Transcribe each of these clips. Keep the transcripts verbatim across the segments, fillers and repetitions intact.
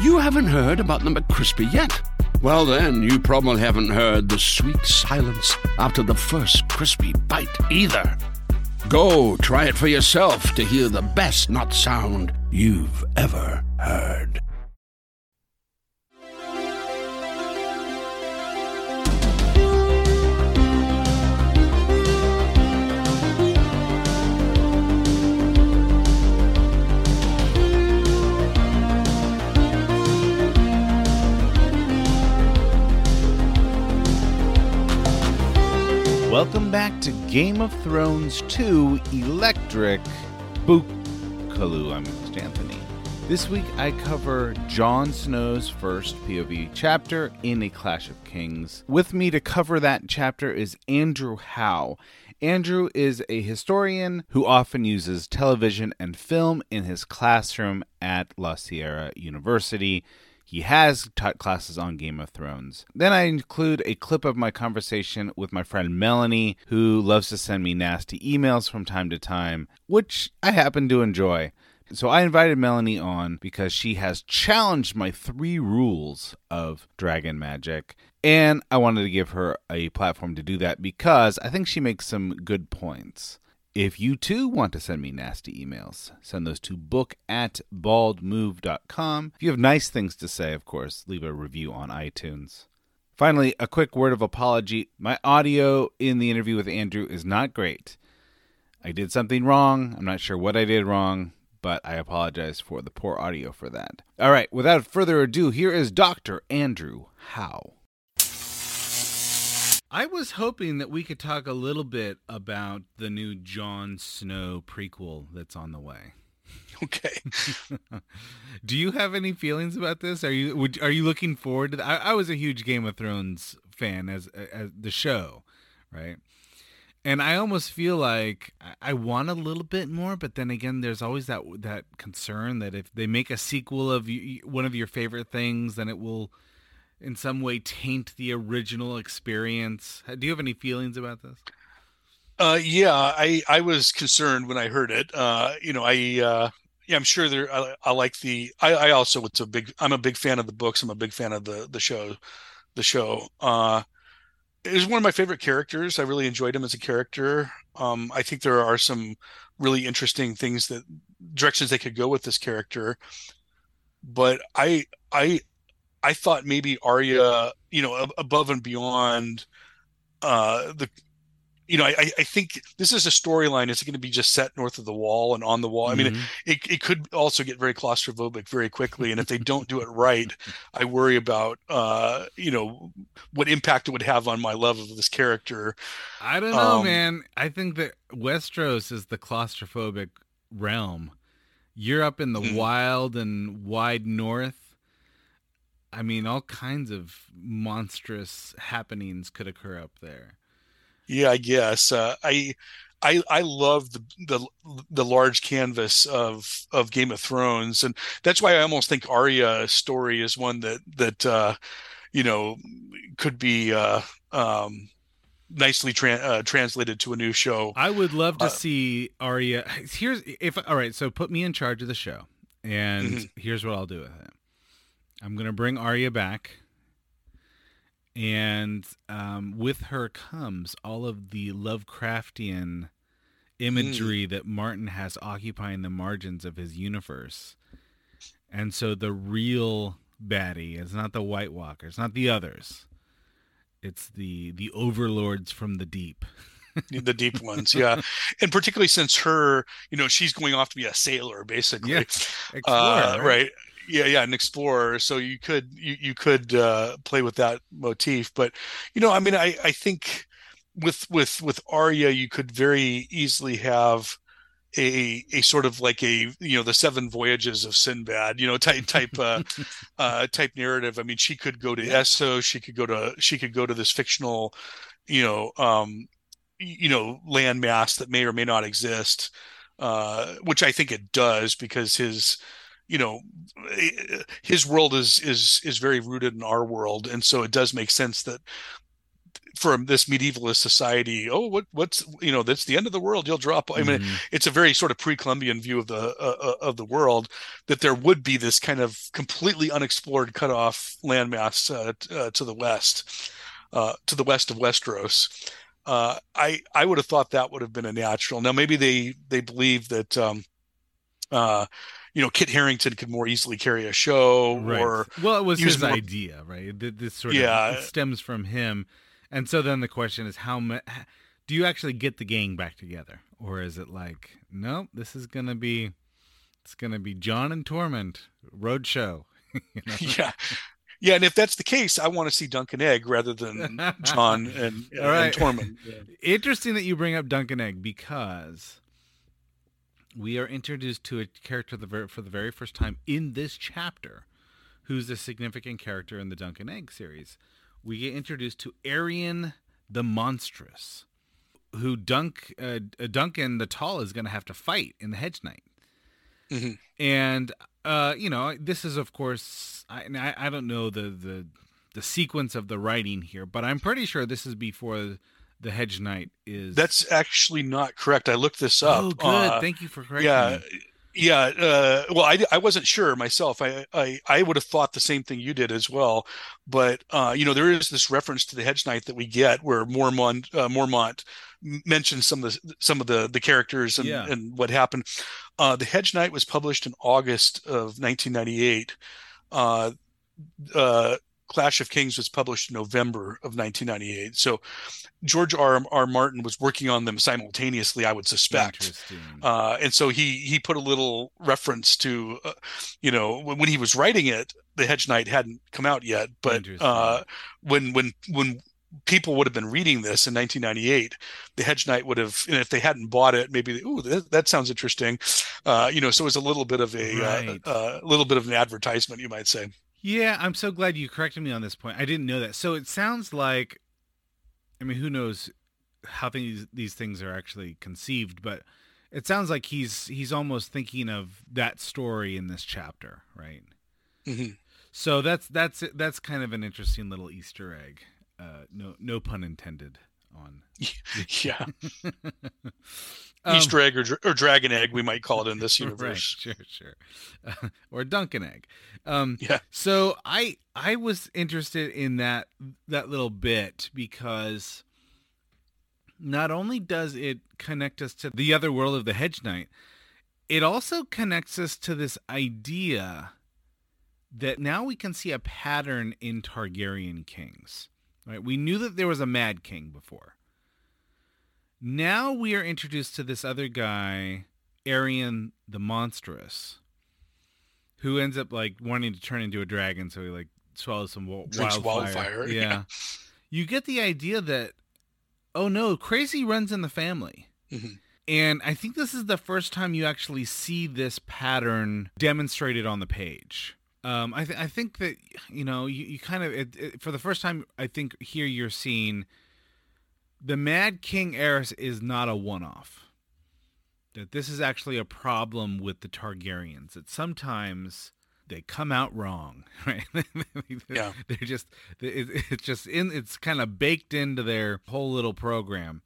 You haven't heard about the McCrispy yet? Well, then, you probably haven't heard the sweet silence after the first crispy bite either. Go try it for yourself to hear the best nut sound you've ever heard. Welcome back to Game of Thrones two Electric Bookaloo. I'm your host, Anthony. This week I cover Jon Snow's first P O V chapter in A Clash of Kings. With me to cover that chapter is Andrew Howe. Andrew is a historian who often uses television and film in his classroom at La Sierra University. He has taught classes on Game of Thrones. Then I include a clip of my conversation with my friend Melanie, who loves to send me nasty emails from time to time, which I happen to enjoy. So I invited Melanie on because she has challenged my three rules of dragon magic, and I wanted to give her a platform to do that because I think she makes some good points. If you too want to send me nasty emails, send those to book at bald move dot com. If you have nice things to say, of course, leave a review on iTunes. Finally, a quick word of apology. My audio in the interview with Andrew is not great. I did something wrong. I'm not sure what I did wrong, but I apologize for the poor audio for that. All right, without further ado, here is Doctor Andrew Howe. I was hoping that we could talk a little bit about the new Jon Snow prequel that's on the way. Okay. Do you have any feelings about this? Are you would, are you looking forward to that? I, I was a huge Game of Thrones fan as as the show, right? And I almost feel like I, I want a little bit more, but then again, there's always that that concern that if they make a sequel of you, one of your favorite things, then it will in some way taint the original experience. Do you have any feelings about this? Uh, yeah, I, I was concerned when I heard it. Uh, you know, I, uh, yeah, I'm sure there, I, I like the, I, I also, it's a big, I'm a big fan of the books. I'm a big fan of the, the show, the show. Uh, it was one of my favorite characters. I really enjoyed him as a character. Um, I think there are some really interesting things that directions they could go with this character, but I, I, I thought maybe Arya, you know, above and beyond uh, the, you know, I, I think this is a storyline. It's going to be just set north of the wall and on the wall. Mm-hmm. I mean, it, it could also get very claustrophobic very quickly. And if they don't do it right, I worry about, uh, you know, what impact it would have on my love of this character. I don't know, um, man. I think that Westeros is the claustrophobic realm. You're up in the mm-hmm. wild and wide north. I mean, all kinds of monstrous happenings could occur up there. Yeah, I guess. Uh, I, I, I love the, the the large canvas of of Game of Thrones, and that's why I almost think Arya's story is one that that uh, you know could be uh, um, nicely tra- uh, translated to a new show. I would love to uh, see Arya. Here's if all right. So put me in charge of the show, and mm-hmm. here's what I'll do with it. I'm going to bring Arya back, and um, with her comes all of the Lovecraftian imagery mm. that Martin has occupying the margins of his universe. And so the real baddie is not the White Walkers, not the others. It's the the overlords from the deep. The deep ones, yeah. And particularly since her, you know, she's going off to be a sailor, basically. Yeah. Explorer, uh, right? right. Yeah, yeah, an explorer. So you could you, you could uh, play with that motif, but you know, I mean, I, I think with with with Arya, you could very easily have a a sort of like a you know the Seven Voyages of Sinbad, you know, type type uh, uh, type narrative. I mean, she could go to Essos, she could go to she could go to this fictional, you know, um, you know, landmass that may or may not exist, uh, which I think it does because his you know, his world is is is very rooted in our world, and so it does make sense that for this medievalist society, oh, what what's you know that's the end of the world. You'll drop. I mean, Mhm. it's a very sort of pre-Columbian view of the uh, uh, of the world, that there would be this kind of completely unexplored, cut off landmass uh, t- uh, to the west, uh, to the west of Westeros. Uh, I I would have thought that would have been a natural. Now maybe they they believe that. Um, uh, you know, Kit Harington could more easily carry a show, Right. or Well, it was use his more. idea, right? Th- This sort of it Yeah, stems from him, and so then the question is, how ma- do you actually get the gang back together, or is it like, nope, this is gonna be, it's gonna be John and Torment roadshow, you yeah, yeah. And if that's the case, I want to see Dunk and Egg rather than know? John and All and right. Tormund. Yeah. Interesting that you bring up Dunk and Egg, because we are introduced to a character the ver- for the very first time in this chapter, who's a significant character in the Dunk and Egg series. We get introduced to Arion the Monstrous, who Dunk uh, Duncan the Tall is going to have to fight in the Hedge Knight. Mhm. And uh, you know, this is of course, I, and I I don't know the the the sequence of the writing here, but I'm pretty sure this is before the Hedge Knight is. That's actually not correct. I looked this up. Oh, good. Uh, Thank you for correcting yeah, me. yeah. Uh, well, I, I wasn't sure myself. I, I I would have thought the same thing you did as well. But uh, you know, there is this reference to the Hedge Knight that we get, where Mormont uh, Mormont mentions some of the some of the the characters and Yeah. and what happened. Uh, the Hedge Knight was published in August of nineteen ninety-eight. Uh, uh, Clash of Kings was published in November of nineteen ninety-eight. So George R. R. Martin was working on them simultaneously, I would suspect. Interesting. Uh, and so he he put a little reference to, uh, you know, when, when he was writing it, the Hedge Knight hadn't come out yet. But Interesting. uh, when when when people would have been reading this in nineteen ninety-eight, the Hedge Knight would have, and if they hadn't bought it, maybe, ooh, that, that sounds interesting. Uh, you know, so it was a little bit of a Right. uh, uh, a little bit of an advertisement, you might say. Yeah, I'm so glad you corrected me on this point. I didn't know that. So it sounds like, I mean, who knows how things these things are actually conceived, but it sounds like he's he's almost thinking of that story in this chapter, right? Mm-hmm. So that's that's that's kind of an interesting little Easter egg. Uh, no no pun intended on. Yeah. Um, Easter egg or, or dragon egg, we might call it in this Right, universe. sure, sure. Uh, or Dunkin' Egg. Um, Yeah. So I I was interested in that that little bit because not only does it connect us to the other world of the Hedge Knight, it also connects us to this idea that now we can see a pattern in Targaryen kings. Right? We knew that there was a Mad King before. Now we are introduced to this other guy, Arion the Monstrous, who ends up like wanting to turn into a dragon, so he like swallows some wa- Drinks wildfire. wildfire, Yeah. yeah. You get the idea that, oh no, crazy runs in the family. Mhm. And I think this is the first time you actually see this pattern demonstrated on the page. Um, I, th- I think that, you know, you, you kind of, it, it, for the first time, I think here you're seeing the Mad King Aerys is not a one-off. That this is actually a problem with the Targaryens. That sometimes they come out wrong, right? Yeah. They're just, it, it's just in, it's kind of baked into their whole little program.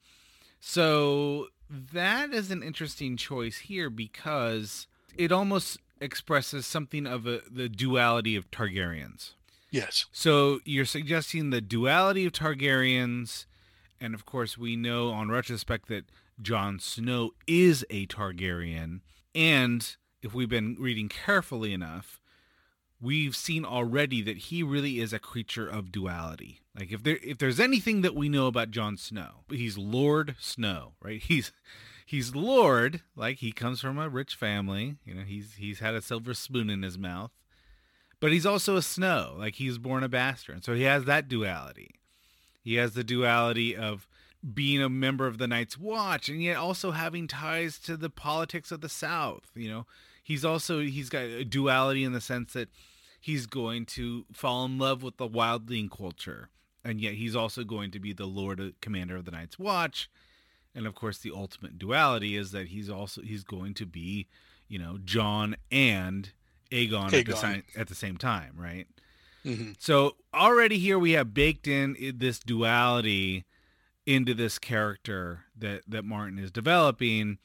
So that is an interesting choice here because it almost expresses something of a, the duality of Targaryens. Yes. So you're suggesting the duality of Targaryens, and of course we know on retrospect that Jon Snow is a Targaryen, and if we've been reading carefully enough, we've seen already that he really is a creature of duality. Like if there if there's anything that we know about Jon Snow, he's Lord Snow, right? He's he's Lord, like he comes from a rich family, you know, he's he's had a silver spoon in his mouth. But he's also a Snow, like he's born a bastard. And so he has that duality. He has the duality of being a member of the Night's Watch and yet also having ties to the politics of the South. You know, he's also, he's got a duality in the sense that he's going to fall in love with the wildling culture. And yet he's also going to be the Lord Commander of the Night's Watch. And of course, the ultimate duality is that he's also, he's going to be, you know, Jon and Aegon, Aegon. At, the si- at the same time, right? Mm-hmm. So already here we have baked in this duality into this character that, that Martin is developing.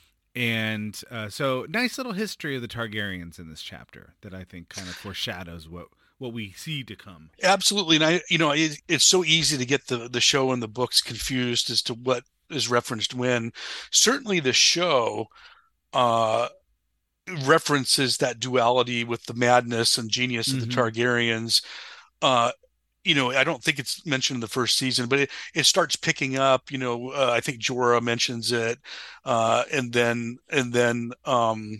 And uh, so nice little history of the Targaryens in this chapter that I think kind of foreshadows what, what we see to come. Absolutely. And I, you know, it, it's so easy to get the, the show and the books confused as to what is referenced when. Certainly the show uh, references that duality with the madness and genius of mm-hmm. the Targaryens. Uh, you know, I don't think it's mentioned in the first season, but it, it starts picking up, you know, uh, I think Jorah mentions it. Uh, and then, and then, um,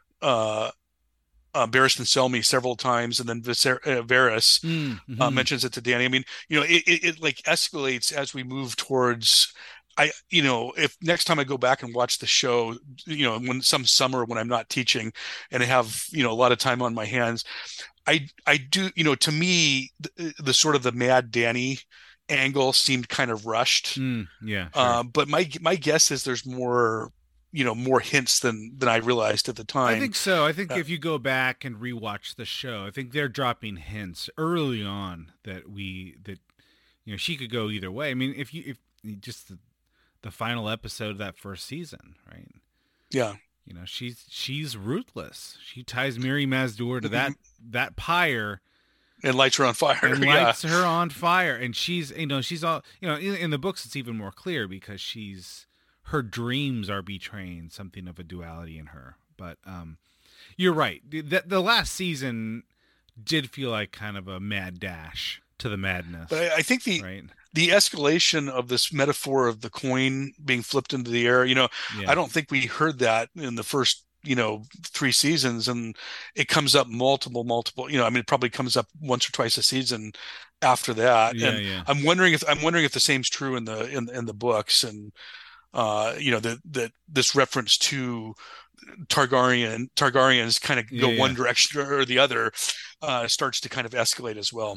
uh, Uh, Barristan Selmy several times, and then Viser- uh, Varys mm-hmm. uh, mentions it to Dany. I mean, you know, it, it, it like escalates as we move towards. I, you know, if next time I go back and watch the show, you know, when some summer when I'm not teaching and I have, you know, a lot of time on my hands, I, I do, you know, to me, the, the sort of the mad Dany angle seemed kind of rushed. Mm, yeah. Sure. Uh, but my my guess is there's more. You know, more hints than than I realized at the time. I think so. I think uh, if you go back and rewatch the show, I think they're dropping hints early on that we that you know she could go either way. I mean, if you if just the, the final episode of that first season, right? Yeah. You know, she's she's ruthless. She ties Mirri Maz Duur to that that pyre and lights her on fire. And yeah. lights her on fire, and she's you know she's all you know in, in the books it's even more clear because she's. Her dreams are betraying something of a duality in her. But um, you're right. The, the last season did feel like kind of a mad dash to the madness. But I, I think the right? the escalation of this metaphor of the coin being flipped into the air, you know, yeah. I don't think we heard that in the first, you know, three seasons. And it comes up multiple, multiple, you know, I mean, it probably comes up once or twice a season after that. Yeah, and yeah. I'm wondering if I'm wondering if the same's true in the in, in the books. And Uh, you know, that that this reference to Targaryen Targaryens kind of go yeah, yeah. one direction or the other uh, starts to kind of escalate as well.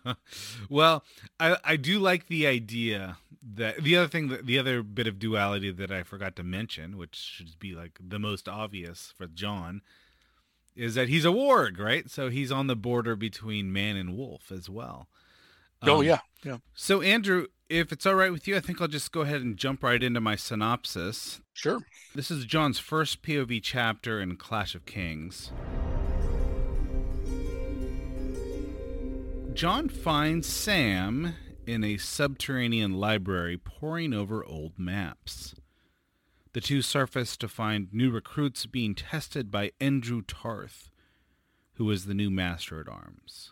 Well, I I do like the idea that the other thing that the other bit of duality that I forgot to mention, which should be like the most obvious for Jon, is that he's a warg, right? So he's on the border between man and wolf as well. Oh um, yeah, yeah. So Andrew, if it's all right with you, I think I'll just go ahead and jump right into my synopsis. Sure. This is Jon's first P O V chapter in Clash of Kings. Jon finds Sam in a subterranean library poring over old maps. The two surface to find new recruits being tested by Endru Tarth, who is the new Master at Arms.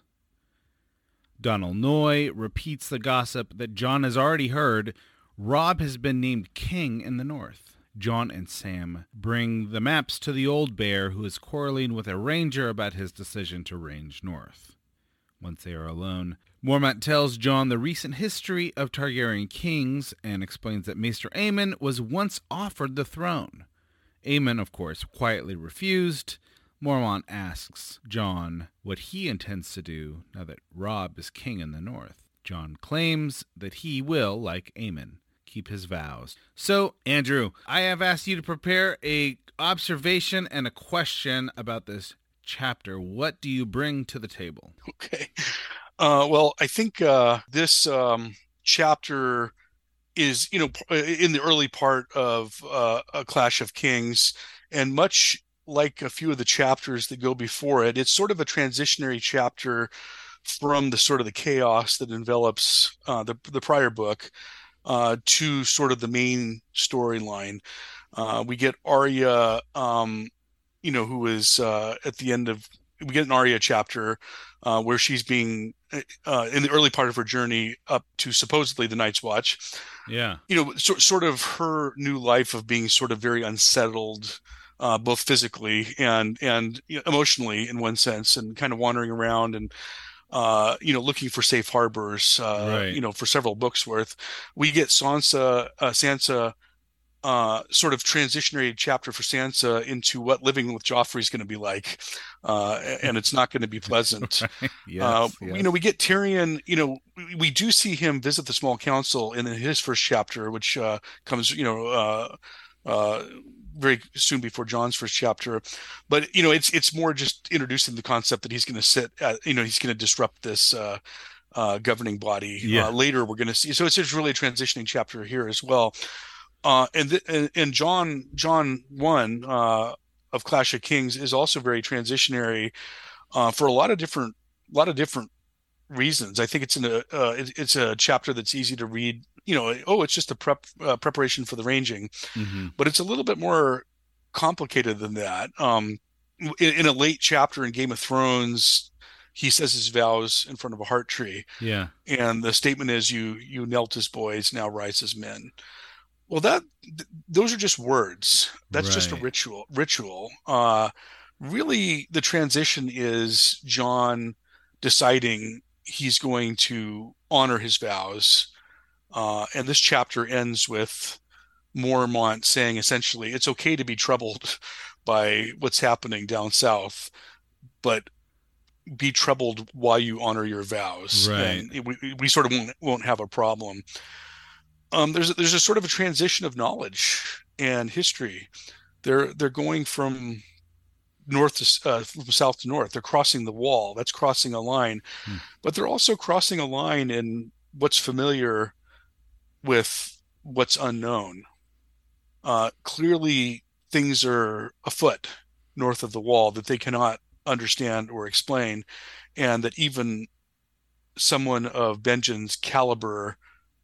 Donal Noye repeats the gossip that Jon has already heard. Robb has been named king in the north. Jon and Sam bring the maps to the old bear, who is quarreling with a ranger about his decision to range north. Once they are alone, Mormont tells Jon the recent history of Targaryen kings and explains that Maester Aemon was once offered the throne. Aemon, of course, quietly refused. Mormont asks Jon what he intends to do now that Robb is king in the north. Jon claims that he will, like Aemon, keep his vows. So, Andrew, I have asked you to prepare a observation and a question about this chapter. What do you bring to the table? Okay. Uh, well, I think uh, this um, chapter is, you know, in the early part of uh, A Clash of Kings, and much like a few of the chapters that go before it, it's sort of a transitionary chapter from the sort of the chaos that envelops uh, the the prior book uh, to sort of the main storyline. Uh, we get Arya, um, you know, who is uh, at the end of, we get an Arya chapter uh, where she's being uh, in the early part of her journey up to supposedly the Night's Watch. Yeah. You know, so, sort of her new life of being sort of very unsettled, Uh, both physically and and you know, emotionally in one sense, and kind of wandering around and uh, you know looking for safe harbors. Uh, right. You know, for several books worth. We get Sansa, uh, Sansa, uh, sort of transitionary chapter for Sansa into what living with Joffrey is going to be like, uh, and it's not going to be pleasant. Right. Yes, uh, yes. You know, we get Tyrion. You know, we, we do see him visit the small council in his first chapter, which uh, comes you know. Uh, uh, very soon before John's first chapter. But you know, it's it's more just introducing the concept that he's going to sit at, you know, he's going to disrupt this uh, uh, governing body. Yeah. Uh, later, we're going to see. So it's just really a transitioning chapter here as well. Uh, and, th- and and John John one uh, of Clash of Kings is also very transitionary uh, for a lot of different a lot of different reasons. I think it's in a uh, it, it's a chapter that's easy to read. You know, oh, it's just a prep uh, preparation for the ranging, Mm-hmm. but it's a little bit more complicated than that. Um, in, in a late chapter in Game of Thrones, he says his vows in front of a heart tree, Yeah. and the statement is, "You you knelt as boys, now rise as men." Well, that th- those are just words. That's just a Right. ritual. Ritual. Uh, really, the transition is John deciding he's going to honor his vows, uh, and this chapter ends with Mormont saying essentially, "It's okay to be troubled by what's happening down south, but be troubled while you honor your vows, Right. and it, we we sort of won't won't have a problem." Um, there's a, there's a sort of a transition of knowledge and history. They're they're going from north to uh, from south to north. They're crossing the wall. That's crossing a line, Hmm. but they're also crossing a line in what's familiar with what's unknown. Uh, clearly, things are afoot north of the wall that they cannot understand or explain, and that even someone of Benjen's caliber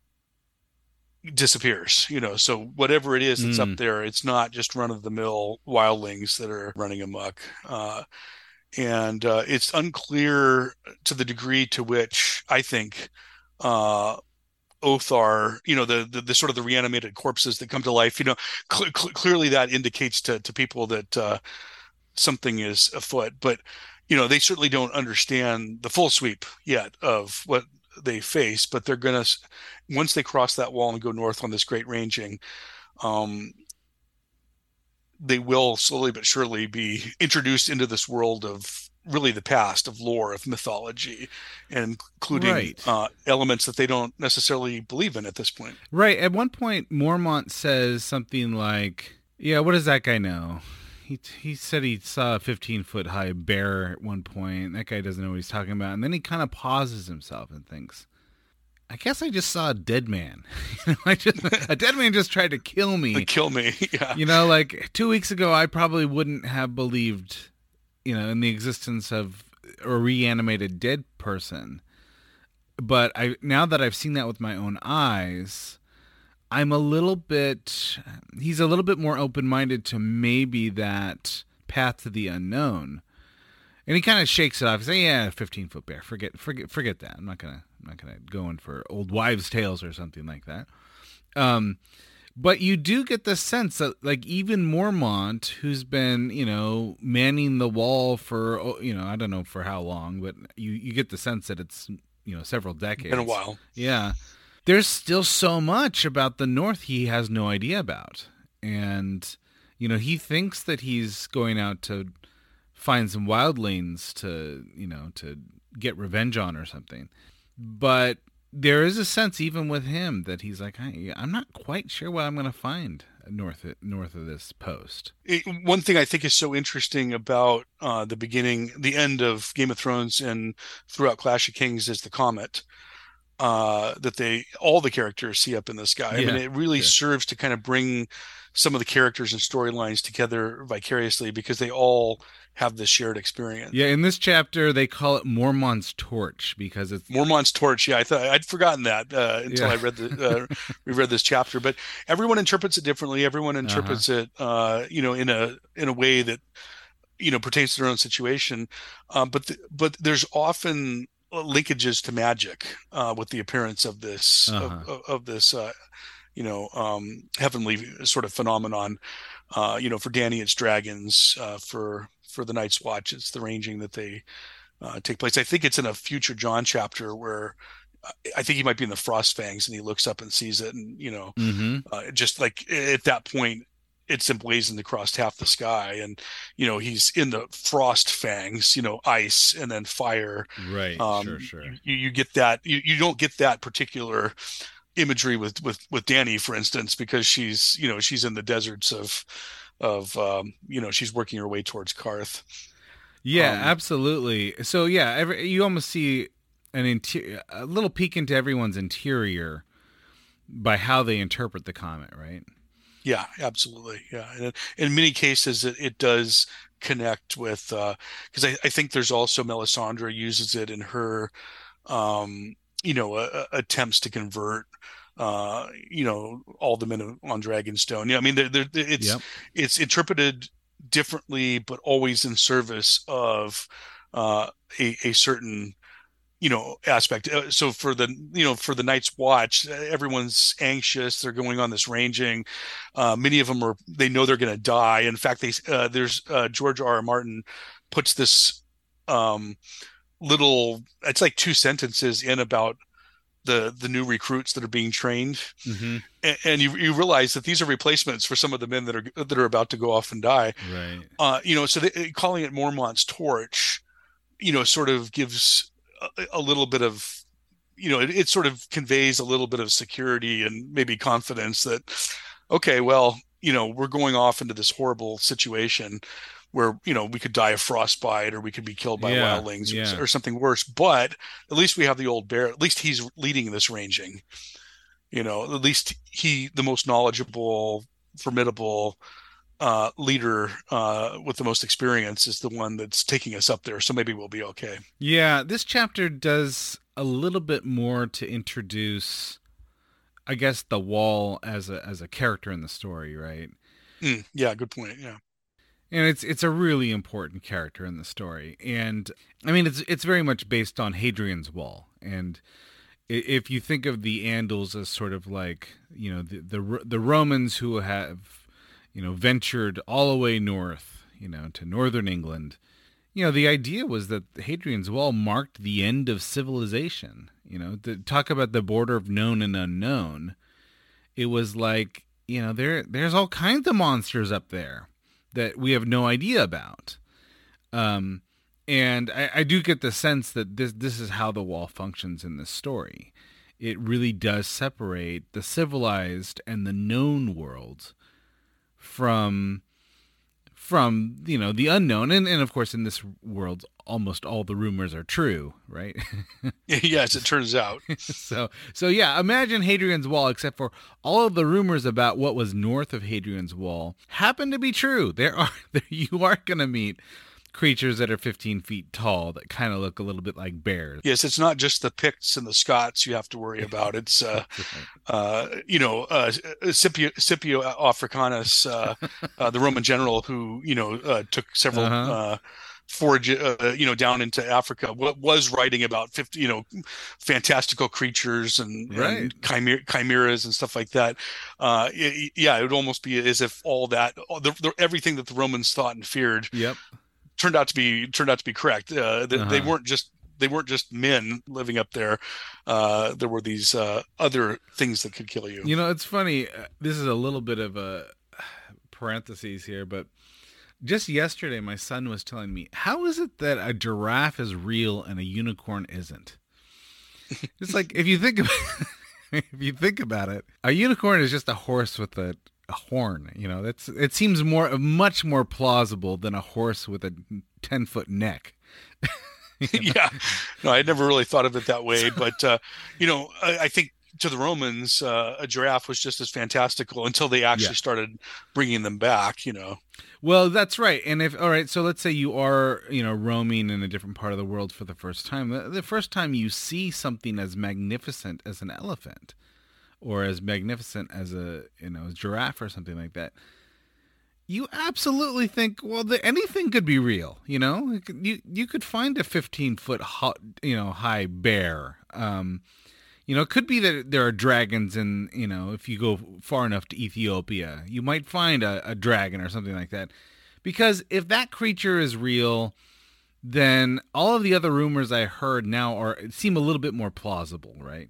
disappears, you know. So whatever it is that's Mm. up there, it's not just run-of-the-mill wildlings that are running amok. Uh, and uh, it's unclear to the degree to which I think uh, Othar, you know, the, the the sort of the reanimated corpses that come to life, you know, cl- cl- clearly that indicates to to people that uh, something is afoot. But you know, they certainly don't understand the full sweep yet of what they face. But they're gonna, once they cross that wall and go north on this great ranging, um, they will slowly but surely be introduced into this world of really the past, of lore, of mythology, and including Right. uh, elements that they don't necessarily believe in at this point. Right. At one point, Mormont says something like, "Yeah, what does that guy know? He he said he saw a fifteen foot high bear at one point. That guy doesn't know what he's talking about." And then he kind of pauses himself and thinks, "I guess I just saw a dead man. You know, I just a dead man just tried to kill me. Like, kill me." Yeah. You know, like two weeks ago, I probably wouldn't have believed, you know, in the existence of a reanimated dead person. But I now that I've seen that with my own eyes, I'm a little bit. He's a little bit more open minded to maybe that path to the unknown, and he kind of shakes it off. He's like, "Yeah, fifteen foot bear. Forget, forget, forget that. I'm not gonna, I'm not gonna go in for old wives' tales or something like that." Um, but you do get the sense that, like, even Mormont, who's been, you know, manning the wall for, oh, you know, I don't know for how long, but you you get the sense that it's, you know, several decades. Been a while. Yeah. There's still so much about the North he has no idea about. And, you know, he thinks that he's going out to find some wildlings to, you know, to get revenge on or something. But there is a sense, even with him, that he's like, I, I'm not quite sure what I'm going to find north of, north of this post. It, one thing I think is so interesting about uh, the beginning, the end of Game of Thrones and throughout Clash of Kings is the comet. Uh, that they all the characters see up in the sky. Yeah, I mean, it really yeah. serves to kind of bring some of the characters and storylines together vicariously because they all have this shared experience. Yeah, in this chapter they call it Mormont's torch because it's Mormont's torch. Yeah, I thought I'd forgotten that uh, until Yeah. I read the uh, reread this chapter. But everyone interprets it differently. Everyone interprets it, uh, you know, in a in a way that you know pertains to their own situation. Um, but the, but there's often linkages to magic uh, with the appearance of this Uh-huh. of, of, of this uh, you know um, heavenly sort of phenomenon. Uh, you know, for Dany it's dragons. Uh, for for the Night's Watch it's the ranging that they uh, take place. I think it's in a future John chapter where I think he might be in the Frostfangs and he looks up and sees it, and you know, Mm-hmm. uh, just like at that point it's emblazoned across half the sky, and you know he's in the frost fangs, you know, ice and then fire. Right. Um, sure, sure. You, you get that. You, you don't get that particular imagery with with with Danny, for instance, because she's you know she's in the deserts of of um, you know she's working her way towards Karth. Yeah, Um, absolutely. So yeah, every, you almost see an interior, a little peek into everyone's interior by how they interpret the comet, right? yeah, absolutely. Yeah, and in many cases, it, it does connect with because uh, I, I think there's also Melisandre uses it in her um, you know uh, attempts to convert uh, you know all the men on Dragonstone. Yeah, I mean, they're, they're, it's Yep. it's interpreted differently, but always in service of uh, a, a certain you know aspect. Uh, so for the you know for the Night's Watch, everyone's anxious. They're going on this ranging. Uh, many of them are they know they're going to die. In fact, they uh, there's uh, George R. R. Martin puts this um, little it's like two sentences in about the the new recruits that are being trained, Mm-hmm. and, and you you realize that these are replacements for some of the men that are that are about to go off and die. Right. Uh, you know, so they, calling it Mormont's torch, you know, sort of gives a, a little bit of, you know, it, it sort of conveys a little bit of security and maybe confidence that, okay, well, you know, we're going off into this horrible situation where, you know, we could die of frostbite or we could be killed by Yeah. wildlings Yeah. or, or something worse. But at least we have the old bear. At least he's leading this ranging. You know, at least he, the most knowledgeable, formidable uh, leader uh, with the most experience, is the one that's taking us up there. So maybe we'll be okay. Yeah, this chapter does a little bit more to introduce, I guess, the Wall as a as a character in the story, right? Mm, yeah, good point. Yeah. And it's it's a really important character in the story, and I mean it's it's very much based on Hadrian's Wall. And if you think of the Andals as sort of like you know the the, the Romans who have you know ventured all the way north, you know, to northern England, you know, the idea was that Hadrian's Wall marked the end of civilization. You know, to talk about the border of known and unknown, it was like you know there there's all kinds of monsters up there that we have no idea about. Um, and I, I do get the sense that this this is how the Wall functions in this story. It really does separate the civilized and the known worlds from from you know the unknown. And, and of course, in this world, almost all the rumors are true, right? Yes, it turns out. so so yeah, imagine Hadrian's Wall, except for all of the rumors about what was north of Hadrian's Wall happen to be true. There are you are going to meet creatures that are fifteen feet tall that kind of look a little bit like bears. Yes, it's not just the Picts and the Scots you have to worry about. It's uh, uh, you know uh, Scipio, Scipio Africanus, uh, uh, the Roman general who you know uh, took several. Uh-huh. Uh, forage uh, you know down into Africa, what was writing about fifty you know fantastical creatures and, Right. and chimera, chimeras and stuff like that. Uh, it, yeah, it would almost be as if all that all the, the, everything that the Romans thought and feared Yep. turned out to be turned out to be correct. Uh, they, Uh-huh. they weren't just they weren't just men living up there. Uh, there were these uh, other things that could kill you. You know, it's funny. uh, This is a little bit of a parentheses here, but just yesterday, my son was telling me, how is it that a giraffe is real and a unicorn isn't? It's like, if you think about, if you think about it, a unicorn is just a horse with a, a horn. You know, that's it seems more much more plausible than a horse with a ten foot neck. Yeah, no, I had never really thought of it that way, but uh, you know, I, I think to the Romans, uh, a giraffe was just as fantastical until they actually Yeah. started bringing them back. You know. Well, that's right. And if all right, so let's say you are, you know, roaming in a different part of the world for the first time. The, the first time you see something as magnificent as an elephant, or as magnificent as a, you know, a giraffe or something like that, you absolutely think, well, the, anything could be real. You know, you could- you, you could find a fifteen foot, ho- you know, high bear. Um, you know, it could be that there are dragons in, you know, if you go far enough to Ethiopia, you might find a, a dragon or something like that. Because if that creature is real, then all of the other rumors I heard now are seem a little bit more plausible, right?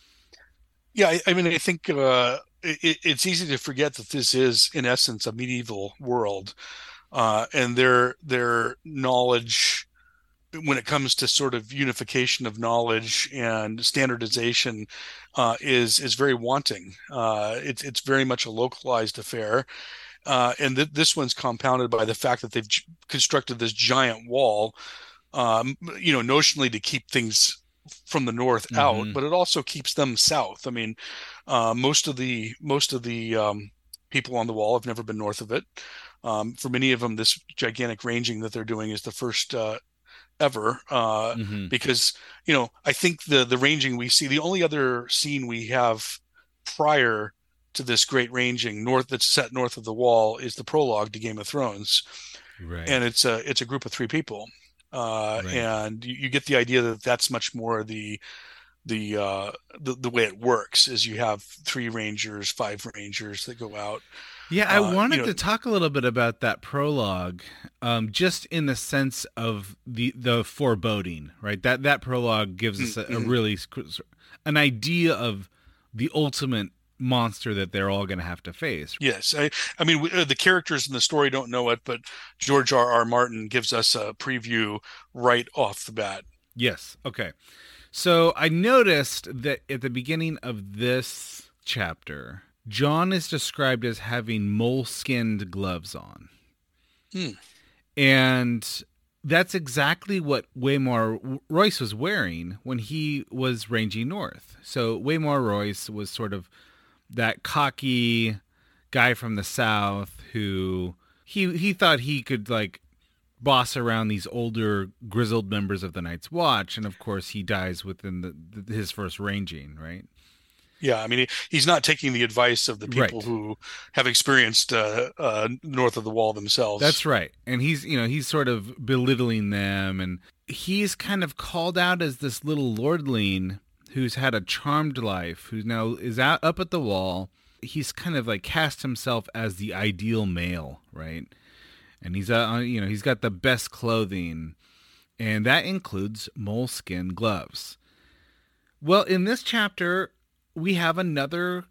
Yeah, I, I mean, I think uh, it, it's easy to forget that this is, in essence, a medieval world, uh, and their their knowledge when it comes to sort of unification of knowledge and standardization, uh, is is very wanting. Uh, it's it's very much a localized affair, uh, and th- this one's compounded by the fact that they've j- constructed this giant wall, um, you know, notionally to keep things from the north Mm-hmm. out, but it also keeps them south. I mean, uh, most of the most of the um, people on the wall have never been north of it. Um, for many of them, this gigantic ranging that they're doing is the first uh, ever, uh, Mm-hmm. because, you know, I think the the ranging we see, the only other scene we have prior to this great ranging north that's set north of the wall is the prologue to Game of Thrones, Right. and it's a it's a group of three people, uh, Right. and you, you get the idea that that's much more the the uh the, the way it works is you have three rangers, five rangers that go out. Yeah, I Uh, wanted you know, to talk a little bit about that prologue, um, just in the sense of the the foreboding, right? That that prologue gives us a, a Mhm. really sc- an idea of the ultimate monster that they're all going to have to face. Yes, I, I mean, we, uh, the characters in the story don't know it, but George R. R. Martin gives us a preview right off the bat. Yes. Okay. So I noticed that at the beginning of this chapter, John is described as having mole-skinned gloves on. Hmm. And that's exactly what Waymar Royce was wearing when he was ranging north. So Waymar Royce was sort of that cocky guy from the South who he he thought he could like boss around these older grizzled members of the Night's Watch, and of course he dies within the, the his first ranging, right? Yeah, I mean, he, he's not taking the advice of the people Right. who have experienced uh, uh, north of the wall themselves. That's right. And he's, you know, he's sort of belittling them, and he's kind of called out as this little lordling who's had a charmed life, who now is out up at the wall. He's kind of like cast himself as the ideal male, right? And he's, uh, you know, he's got the best clothing, and that includes moleskin gloves. Well, in this chapter, we have another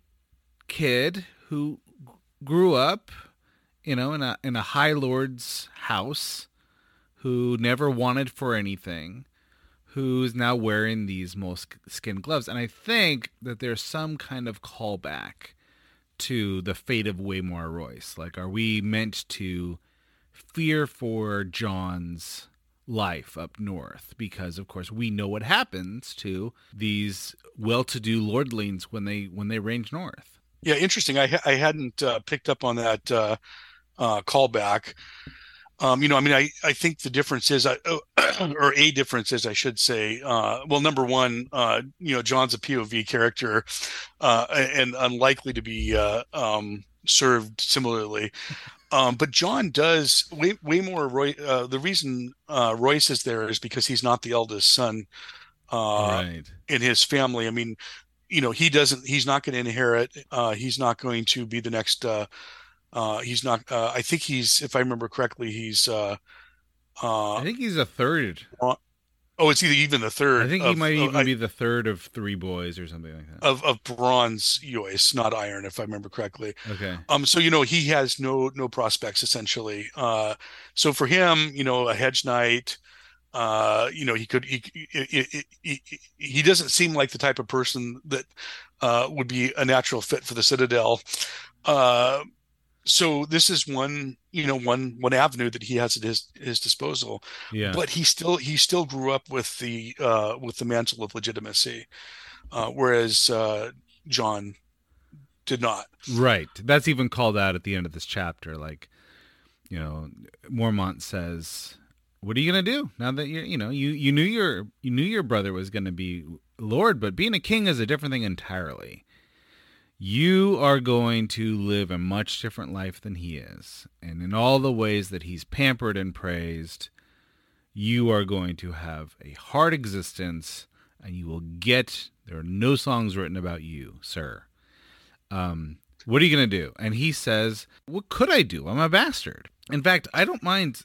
kid who grew up, you know, in a in a high lord's house, who never wanted for anything, who's now wearing these moleskin gloves, and I think that there's some kind of callback to the fate of Waymar Royce. Like, are we meant to fear for John's life up north? Because of course we know what happens to these well-to-do lordlings when they when they range north. Yeah, interesting. I I hadn't uh, picked up on that uh, uh, callback. Um, you know, I mean, I, I think the difference is, uh, or a difference is, I should say, uh, well, number one, uh, you know, John's a P O V character, uh, and unlikely to be uh, um, served similarly. Um, but John does way way more. Roy, uh, the reason uh, Royce is there is because he's not the eldest son uh, Right. in his family. I mean, you know, he doesn't. He's not going to inherit. Uh, he's not going to be the next. Uh, uh, he's not. Uh, I think he's, if I remember correctly, he's. Uh, uh, I think he's a third. oh, it's either even the third. I think of, he might of, even I- be the third of three boys or something like that. of of bronze Joyce, not iron, if I remember correctly. Okay. Um, so you know he has no no prospects essentially. Uh, so for him, you know, a hedge knight, uh, you know, he could he, he he he doesn't seem like the type of person that uh, would be a natural fit for the Citadel. Uh, so this is one you know one one avenue that he has at his his disposal. Yeah. But he still he still grew up with the uh, with the mantle of legitimacy, uh, whereas uh, John did not. Right. That's even called out at the end of this chapter. Like, you know, Mormont says, "What are you gonna do now that you you know you you knew your you knew your brother was gonna be Lord, but being a king is a different thing entirely. You are going to live a much different life than he is, and in all the ways that he's pampered and praised, you are going to have a hard existence, and you will get there are no songs written about you, sir." Um, what are you going to do? And he says, what could I do? I'm a bastard. In fact, I don't mind.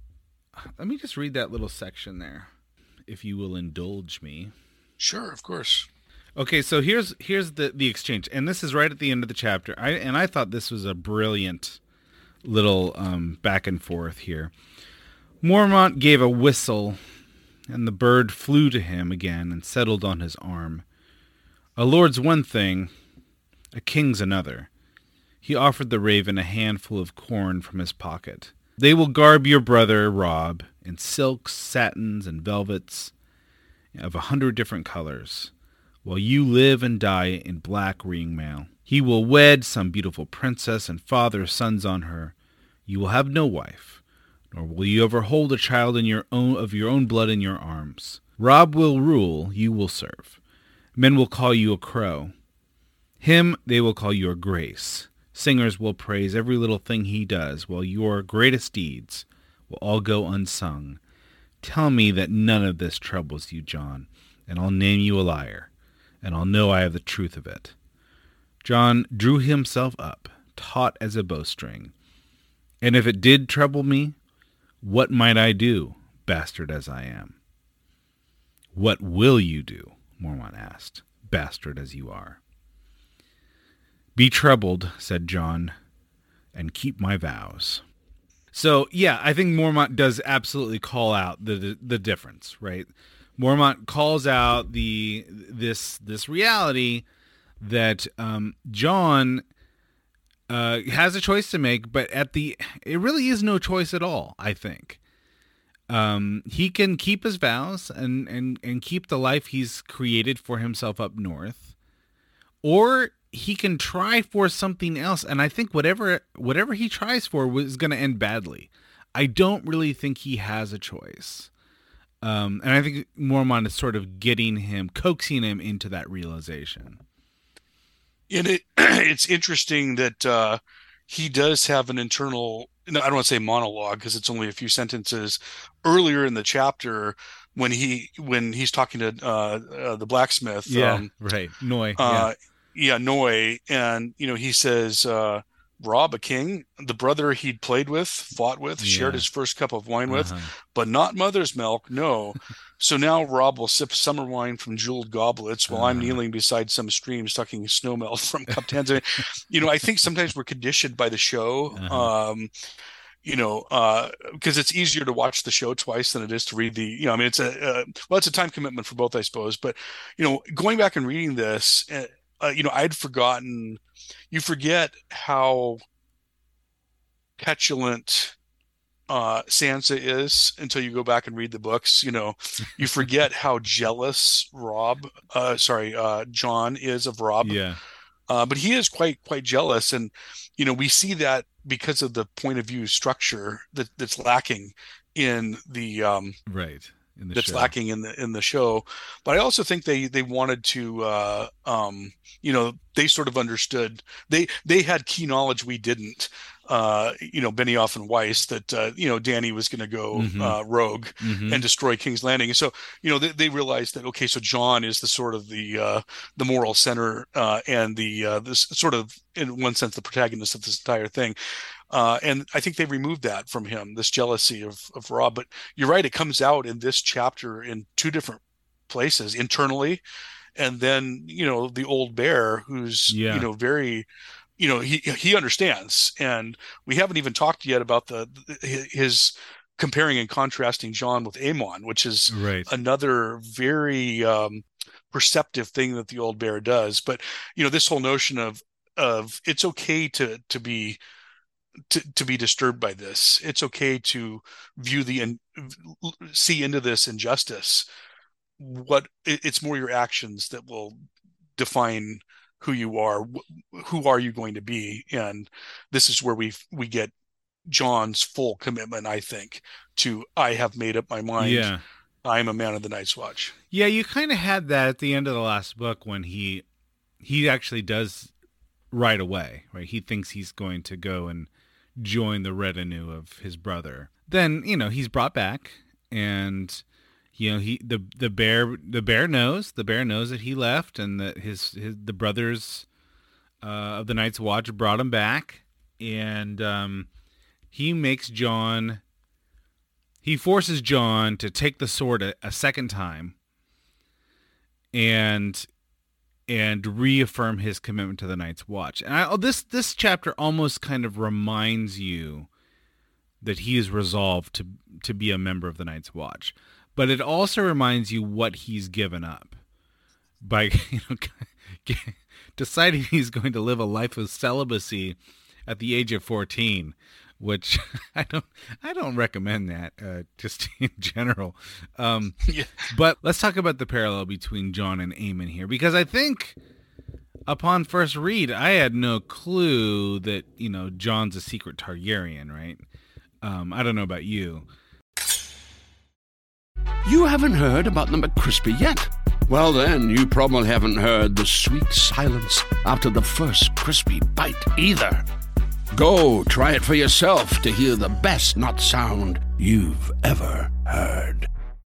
Let me just read that little section there, if you will indulge me. Sure, of course. Okay, so here's here's the, the exchange. And this is right at the end of the chapter. I And I thought this was a brilliant little um, back and forth here. Mormont gave a whistle And the bird flew to him again and settled on his arm. A lord's one thing, a king's another. He offered the raven a handful of corn from his pocket. They will garb your brother, Rob, in silks, satins, and velvets of a hundred different colors, while you live and die in black ring mail. He will wed some beautiful princess and father sons on her. You will have no wife, nor will you ever hold a child in your own of your own blood in your arms. Rob will rule, you will serve. Men will call you a crow. Him they will call your grace. Singers will praise every little thing he does, while your greatest deeds will all go unsung. Tell me that none of this troubles you, John, and I'll name you a liar, and I'll know I have the truth of it. John drew himself up, taut as a bowstring. And if it did trouble me, what might I do, bastard as I am? What will you do? Mormont asked, bastard as you are. Be troubled, said John, and keep my vows. So, yeah, I think Mormont does absolutely call out the the, the difference, right? Mormont calls out the this this reality that um, John uh, has a choice to make, but at the it really is no choice at all, I think. Um, he can keep his vows and, and, and keep the life he's created for himself up north, or he can try for something else, and I think whatever whatever he tries for is going to end badly. I don't really think he has a choice, um, and I think Mormont is sort of getting him, coaxing him into that realization. And it it's interesting that uh, he does have an internal. No, I don't want to say monologue because it's only a few sentences earlier in the chapter when he when he's talking to uh, uh, the blacksmith. Yeah, um, right. Noi. Uh, yeah. yeah, Noi, and you know he says, uh, "Rob, a king, the brother he'd played with, fought with, Yeah. shared his first cup of wine with, Uh-huh. but not mother's milk. No." So now Rob will sip summer wine from jeweled goblets while I'm Uh-huh. kneeling beside some stream sucking snow melt from cupped hands. You know, I think sometimes we're conditioned by the show. Uh-huh. Um, you know, uh, because it's easier to watch the show twice than it is to read the, you know, I mean, it's a, uh, well, it's a time commitment for both, I suppose. But, you know, going back and reading this, uh, uh, you know, I'd forgotten, you forget how petulant uh Sansa is until you go back and read the books. You know, you forget how jealous Rob uh sorry uh John is of Rob. Yeah. Uh but he is quite quite jealous, and you know we see that because of the point of view structure that that's lacking in the um Right. In the that's show. lacking in the in the show. But I also think they they wanted to uh um you know they sort of understood, they they had key knowledge we didn't, uh you know Benioff and Weiss, that uh you know Dany was going to go Mhm. uh rogue Mhm. and destroy King's Landing. And so you know they, they realized that, okay, so John is the sort of the uh the moral center, uh and the uh this sort of, in one sense, the protagonist of this entire thing. Uh, and I think they removed that from him, this jealousy of, of Rob. But you're right, it comes out in this chapter in two different places, internally, and then, you know, the old bear who's, Yeah. you know, very, you know, he he understands. And we haven't even talked yet about the his comparing and contrasting John with Aemon, which is Right. another very um, perceptive thing that the old bear does. But, you know, this whole notion of of it's okay to to be To, to be disturbed by this. It's okay to view the and see into this injustice. What it, it's more your actions that will define who you are. Who are you going to be? And this is where we we get John's full commitment, I think, to I have made up my mind. Yeah. I'm a man of the Night's Watch. Yeah, you kind of had that at the end of the last book when he he actually does right away, right? He thinks he's going to go and join the retinue of his brother. Then, you know, he's brought back, and you know, he the the bear the bear knows the bear knows that he left, and that his, his the brothers uh, of the Night's Watch brought him back, and um, he makes John. He forces John to take the sword a, a second time, and. and reaffirm his commitment to the Night's Watch. And I, this this chapter almost kind of reminds you that he is resolved to to be a member of the Night's Watch. but it also reminds you what he's given up by, you know, deciding he's going to live a life of celibacy at the age of fourteen, which I don't I don't recommend that uh, just in general. Um, yeah. But let's talk about the parallel between Jon and Aemon here, because I think upon first read, I had no clue that, you know, Jon's a secret Targaryen, right? Um, I don't know about you. You haven't heard about the McCrispy yet? Well, then, you probably haven't heard the sweet silence after the first crispy bite either. Go try it for yourself to hear the best nut sound you've ever heard.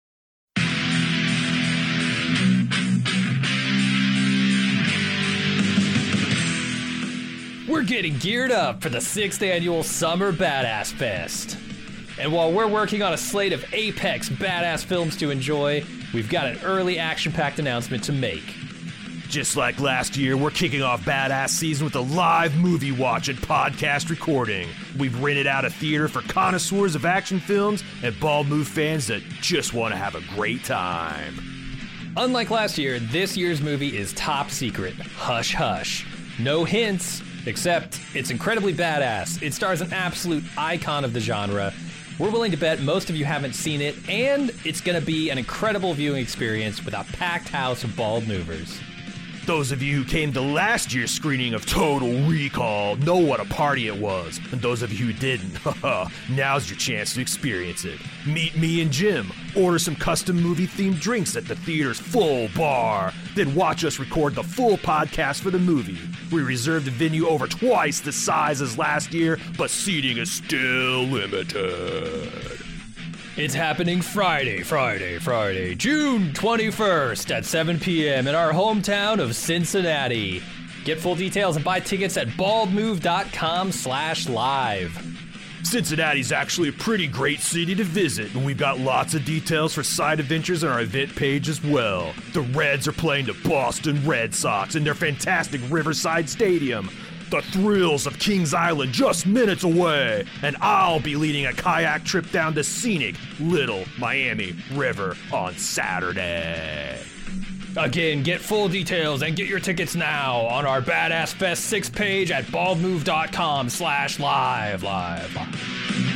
We're getting geared up for the sixth annual Summer Badass Fest. And while we're working on a slate of apex badass films to enjoy, we've got an early action-packed announcement to make. Just like last year, we're kicking off Badass Season with a live movie watch and podcast recording. We've rented out a theater for connoisseurs of action films and Bald Move fans that just want to have a great time. Unlike last year, this year's movie is top secret. Hush hush. No hints, except it's incredibly badass. It stars an absolute icon of the genre. We're willing to bet most of you haven't seen it, and it's going to be an incredible viewing experience with a packed house of bald movers. Those of you who came to last year's screening of Total Recall know what a party it was. And those of you who didn't, now's your chance to experience it. Meet me and Jim, order some custom movie-themed drinks at the theater's full bar, then watch us record the full podcast for the movie. We reserved the venue over twice the size as last year, but seating is still limited. It's happening Friday, Friday, Friday, June twenty-first at seven p.m. in our hometown of Cincinnati. Get full details and buy tickets at baldmove.com slash live. Cincinnati's actually a pretty great city to visit, and we've got lots of details for side adventures on our event page as well. The Reds are playing the Boston Red Sox in their fantastic Riverside Stadium. The thrills of Kings Island just minutes away, and I'll be leading a kayak trip down the scenic Little Miami River on Saturday. Again, get full details and get your tickets now on our Badass Fest six page at baldmove.com slash live, live, live.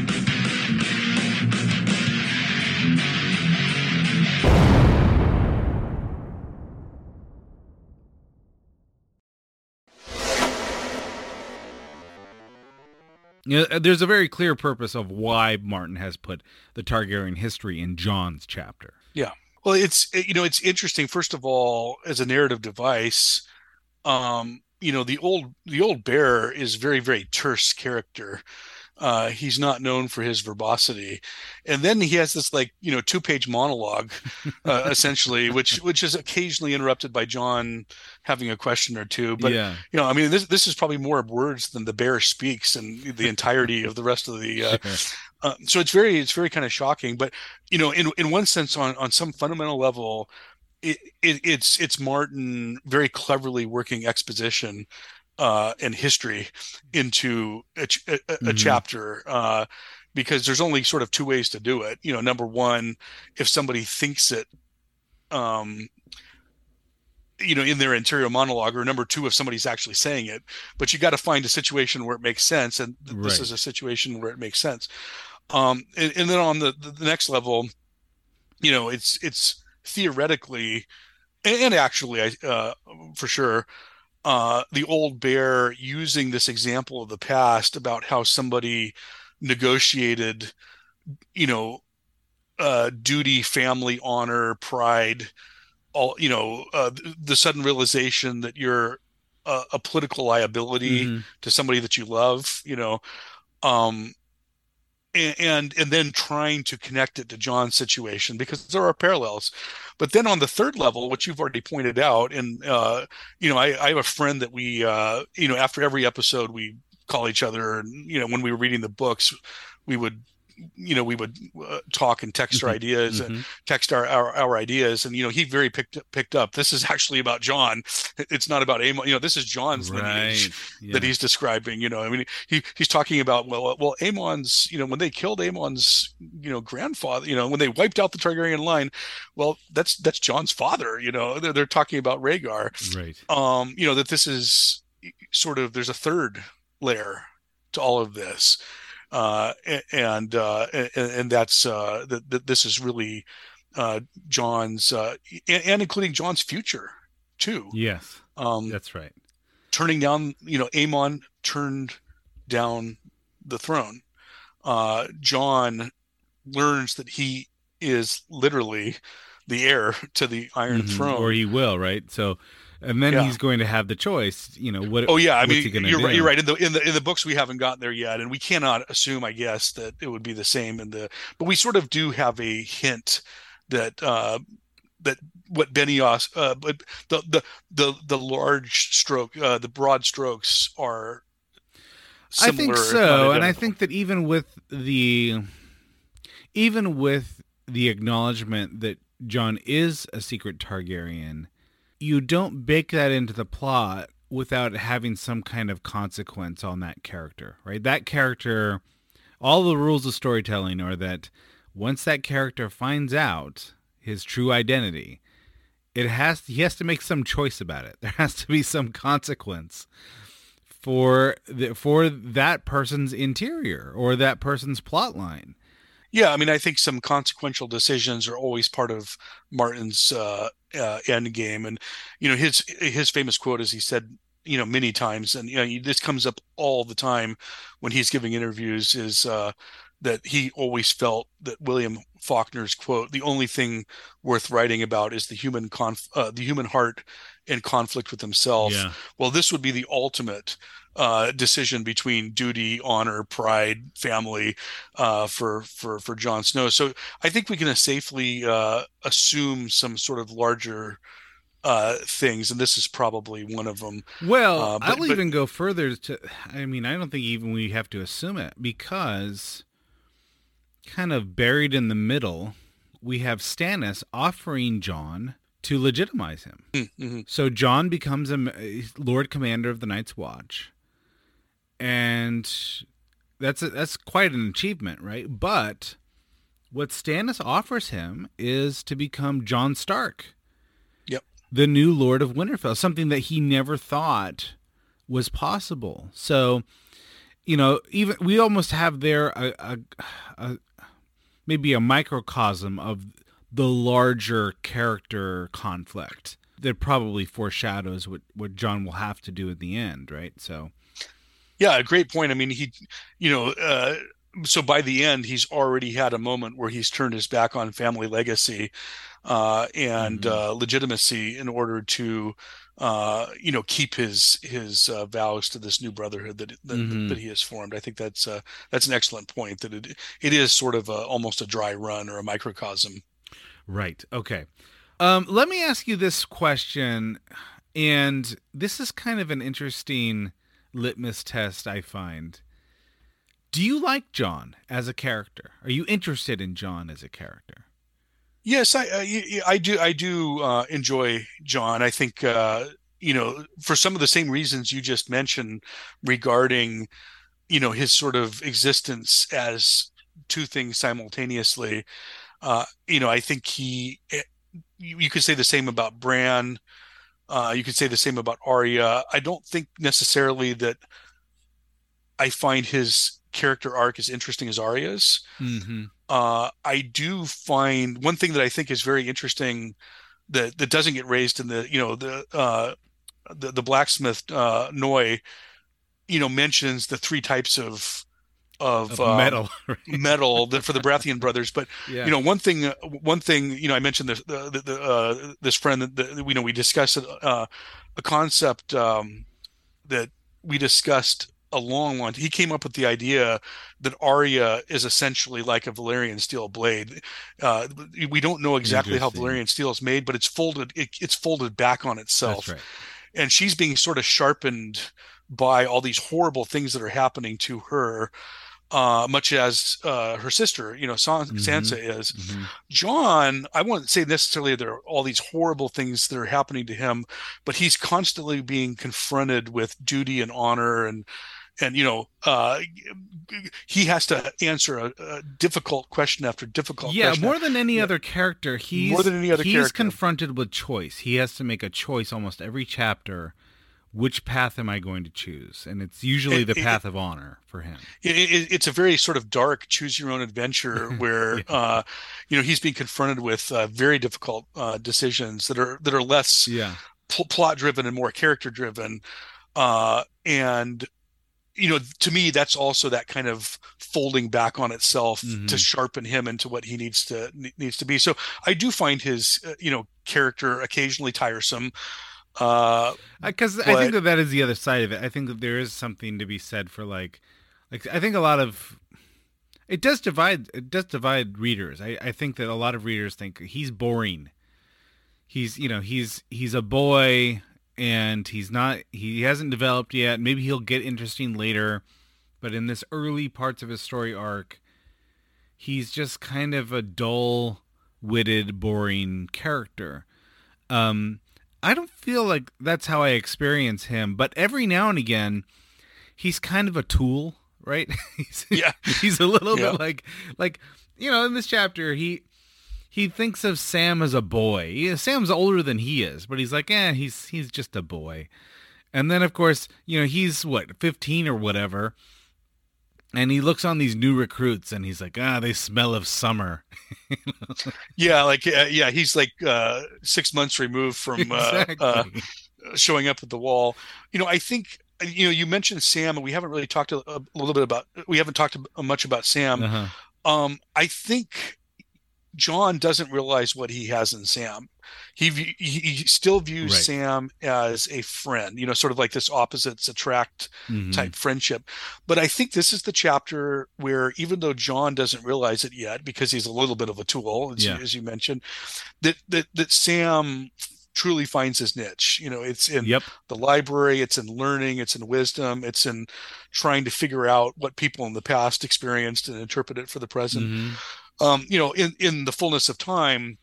You know, there's a very clear purpose of why Martin has put the Targaryen history in Jon's chapter. Yeah. Well, it's, you know, it's interesting. First of all, as a narrative device, um, you know, the old, the old bear is very, very terse character. Uh, he's not known for his verbosity. And then he has this, like, you know, two page monologue, uh, essentially, which, which is occasionally interrupted by Jon having a question or two. But, yeah. you know, I mean, this, this is probably more words than the bear speaks and the entirety of the rest of the, uh, uh, so it's very, it's very kind of shocking, but, you know, in, in one sense, on, on some fundamental level, it, it it's, it's Martin very cleverly working exposition uh, and history into a, a, a mm-hmm. chapter, uh, because there's only sort of two ways to do it. You know, number one, if somebody thinks it, um, you know, in their interior monologue, or number two, if somebody's actually saying it, but you got to find a situation where it makes sense. And th- right. this is a situation where it makes sense. Um, and, and then on the, the next level, you know, it's, it's theoretically, and, and actually, uh, for sure, Uh, the old bear using this example of the past about how somebody negotiated, you know, uh, duty, family, honor, pride, all, you know, uh, the, the sudden realization that you're a, a political liability mm-hmm. to somebody that you love, you know, um, and, and, and then trying to connect it to Jon's situation, because there are parallels. But then on the third level, which you've already pointed out, and, uh, you know, I, I have a friend that we, uh, you know, after every episode, we call each other, and, you know, when we were reading the books, we would you know, we would uh, talk and text our ideas Mm-hmm. and text our, our, our ideas. And, you know, he very picked, picked up, this is actually about Jon. It's not about Aemon. You know, this is Jon's Right. lineage Yeah. that he's describing, you know, I mean, he, he's talking about, well, well, Aemon's, you know, when they killed Aemon's, you know, grandfather, you know, when they wiped out the Targaryen line, well, that's, that's Jon's father, you know, they're, they're talking about Rhaegar. Right. Um, you know, that this is sort of, there's a third layer to all of this. Uh, and, uh, and, and that's, uh, that, that this is really, uh, Jon's, uh, and, and including Jon's future too. Yes. Um, That's right. turning down, you know, Aemon turned down the throne. Uh, Jon learns that he is literally the heir to the Iron Mhm. Throne. Or he will, right? So, and then Yeah. he's going to have the choice, you know, what Oh yeah, I what's mean, he gonna you're do? right. You're right. In the in the in the books, we haven't gotten there yet, and we cannot assume, I guess, that it would be the same in the. But we sort of do have a hint that uh, that what Benioff, uh, but the the the the large stroke, uh, the broad strokes are I similar. think if not so, and I identical. think that even with the even with the acknowledgement that Jon is a secret Targaryen, you don't bake that into the plot without having some kind of consequence on that character, right? That character, all the rules of storytelling are that once that character finds out his true identity, it has he has to make some choice about it. There has to be some consequence for the, for that person's interior or that person's plot line. Yeah, I mean, I think some consequential decisions are always part of Martin's uh, uh, end game, and you know, his his famous quote, as he said, you know, many times, and you know, this comes up all the time when he's giving interviews, is uh, that he always felt that William Faulkner's quote, "The only thing worth writing about is the human conf- uh, the human heart in conflict with himself." Yeah. Well, this would be the ultimate uh, decision between duty, honor, pride, family, uh, for for for Jon Snow. So I think we can safely uh, assume some sort of larger uh, things, and this is probably one of them. Well, Uh, but- I'll but- even go further to, I mean, I don't think even we have to assume it, because kind of buried in the middle, we have Stannis offering Jon to legitimize him. Mhm. So Jon becomes a Lord Commander of the Night's Watch, and that's a, that's quite an achievement, right? But what Stannis offers him is to become Jon Stark, Yep. the new Lord of Winterfell, something that he never thought was possible. So, you know, even we almost have there a, a, a maybe a microcosm of the larger character conflict that probably foreshadows what, what Jon will have to do at the end, right? So, Yeah, a great point. I mean, he, you know, uh, so by the end, he's already had a moment where he's turned his back on family legacy uh, and Mhm. uh, legitimacy in order to, uh, you know, keep his his uh, vows to this new brotherhood that that, Mhm. that he has formed. I think that's uh, that's an excellent point. That it it is sort of a, almost a dry run or a microcosm. right. Okay. Um, let me ask you this question, and this is kind of an interesting litmus test, I find. Do you like Jon as a character? Are you interested in Jon as a character? Yes, I I, I do I do uh, enjoy Jon. I think uh, you know, for some of the same reasons you just mentioned regarding, you know, his sort of existence as two things simultaneously. Uh, you know, I think he you, you could say the same about Bran. Uh, you could say the same about Arya. I don't think necessarily that I find his character arc as interesting as Arya's. Mm-hmm. Uh, I do find one thing that I think is very interesting that that doesn't get raised in the, you know, the uh, the, the blacksmith uh, Noi, you know, mentions the three types of of, Of um, metal. Right? metal that for the Baratheon brothers. But Yeah. you know, one thing, uh, one thing, you know, I mentioned this, the, the, the, uh, this friend that, that, you know, we discussed uh, a concept um, that we discussed a long one. He came up with the idea that Arya is essentially like a Valyrian steel blade. Uh, we don't know exactly how Interesting. Valyrian steel is made, but it's folded, it, it's folded back on itself. That's right. And she's being sort of sharpened by all these horrible things that are happening to her. uh, much as uh, her sister, you know, San- Mm-hmm. Sansa is. Mm-hmm. John, I wouldn't say necessarily there are all these horrible things that are happening to him, but he's constantly being confronted with duty and honor, and and you know, uh, he has to answer a, a difficult question after difficult Yeah, question. more than any Yeah. other character, he's More than any other he's character. confronted with choice. He has to make a choice almost every chapter. Which path am I going to choose? And it's usually the It- it- path of honor for him. It, it, it's a very sort of dark choose your own adventure where Yeah. uh, you know, he's being confronted with uh, very difficult uh, decisions that are that are less Yeah. pl- plot driven and more character driven, uh, and you know, to me, that's also that kind of folding back on itself Mhm. to sharpen him into what he needs to needs to be. So I do find his uh, you know, character occasionally tiresome. Uh, Because I But- think that that is the other side of it. I think that there is something to be said for like, like I think a lot of it does divide. It does divide readers. I, I think that a lot of readers think he's boring. He's you know he's he's a boy and he's not he hasn't developed yet. Maybe he'll get interesting later, but in this early parts of his story arc, he's just kind of a dull-witted, boring character. Um. I don't feel like that's how I experience him, but every now and again, he's kind of a tool, right? he's, Yeah. he's a little Yeah. bit like, like you know, in this chapter, he he thinks of Sam as a boy. He, Sam's older than he is, but he's like, eh, he's he's just a boy. And then, of course, you know, he's what fifteen or whatever, and he looks on these new recruits, and he's like, ah, they smell of summer. yeah, like uh, yeah, he's like uh, six months removed from uh, Exactly. uh, showing up at the wall. You know, I think you know, you mentioned Sam, and we haven't really talked a, a little bit about we haven't talked much about Sam. Uh-huh. Um, I think John doesn't realize what he has in Sam. He v- he, he still views Right. Sam as a friend, you know, sort of like this opposites attract Mhm. type friendship. But I think this is the chapter where, even though John doesn't realize it yet, because he's a little bit of a tool, as, Yeah. you, as you mentioned, that that that Sam truly finds his niche. You know, it's in Yep. the library, it's in learning, it's in wisdom, it's in trying to figure out what people in the past experienced and interpret it for the present. Mhm. Um, you know, in in the fullness of time,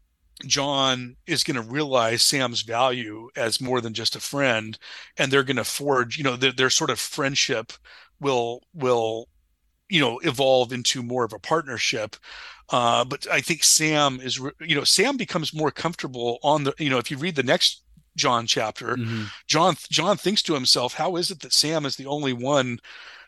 John is going to realize Sam's value as more than just a friend, and they're going to forge, you know, their, their sort of friendship will will you know, evolve into more of a partnership. Uh, but I think Sam is, re- you know, Sam becomes more comfortable on the, you know, if you read the next John chapter, Mhm. John John thinks to himself, how is it that Sam is the only one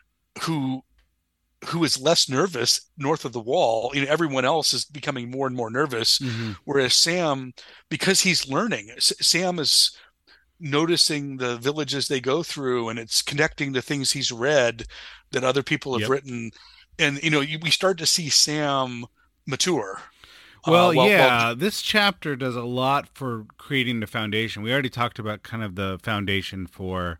who who is less nervous north of the wall? You know, everyone else is becoming more and more nervous, Mhm. whereas Sam, because he's learning, S- Sam is noticing the villages they go through, and it's connecting to things he's read that other people have Yep. written, and you know, you, we start to see Sam mature. Well, Uh, while- yeah, while- this chapter does a lot for creating the foundation. We already talked about kind of the foundation for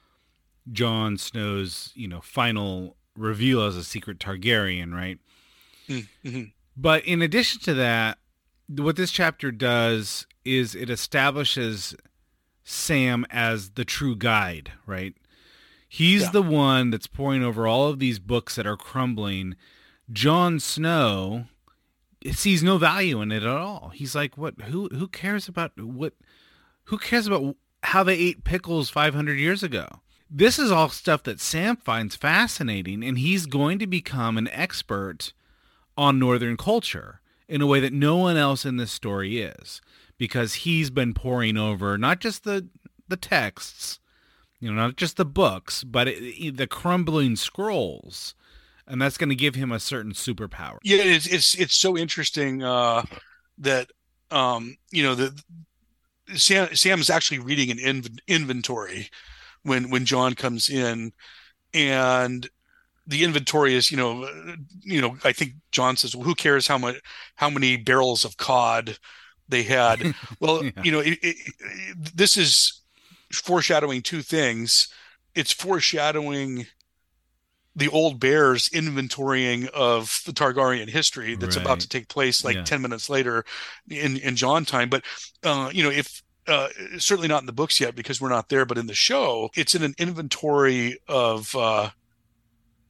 Jon Snow's, you know, final reveal as a secret Targaryen, right? Mm, mhm. But in addition to that, what this chapter does is it establishes Sam as the true guide, right? He's Yeah. the one that's poring over all of these books that are crumbling. Jon Snow sees no value in it at all. He's like, what? Who? Who cares about what? Who cares about how they ate pickles five hundred years ago? This is all stuff that Sam finds fascinating, and he's going to become an expert on Northern culture in a way that no one else in this story is, because he's been poring over not just the the texts, you know, not just the books, but it, the crumbling scrolls, and that's going to give him a certain superpower. Yeah, it's it's it's so interesting uh, that um, you know, the Sam Sam's actually reading an inv- inventory when when John comes in, and the inventory is, you know, uh, you know, I think John says, well, who cares how much how many barrels of cod they had? Well, Yeah. you know, it, it, it, this is foreshadowing two things. It's foreshadowing the old bear's inventorying of the Targaryen history that's Right. about to take place like Yeah. ten minutes later in, in John time. But, uh, you know, if uh, certainly not in the books yet because we're not there, but in the show, it's in an inventory of uh,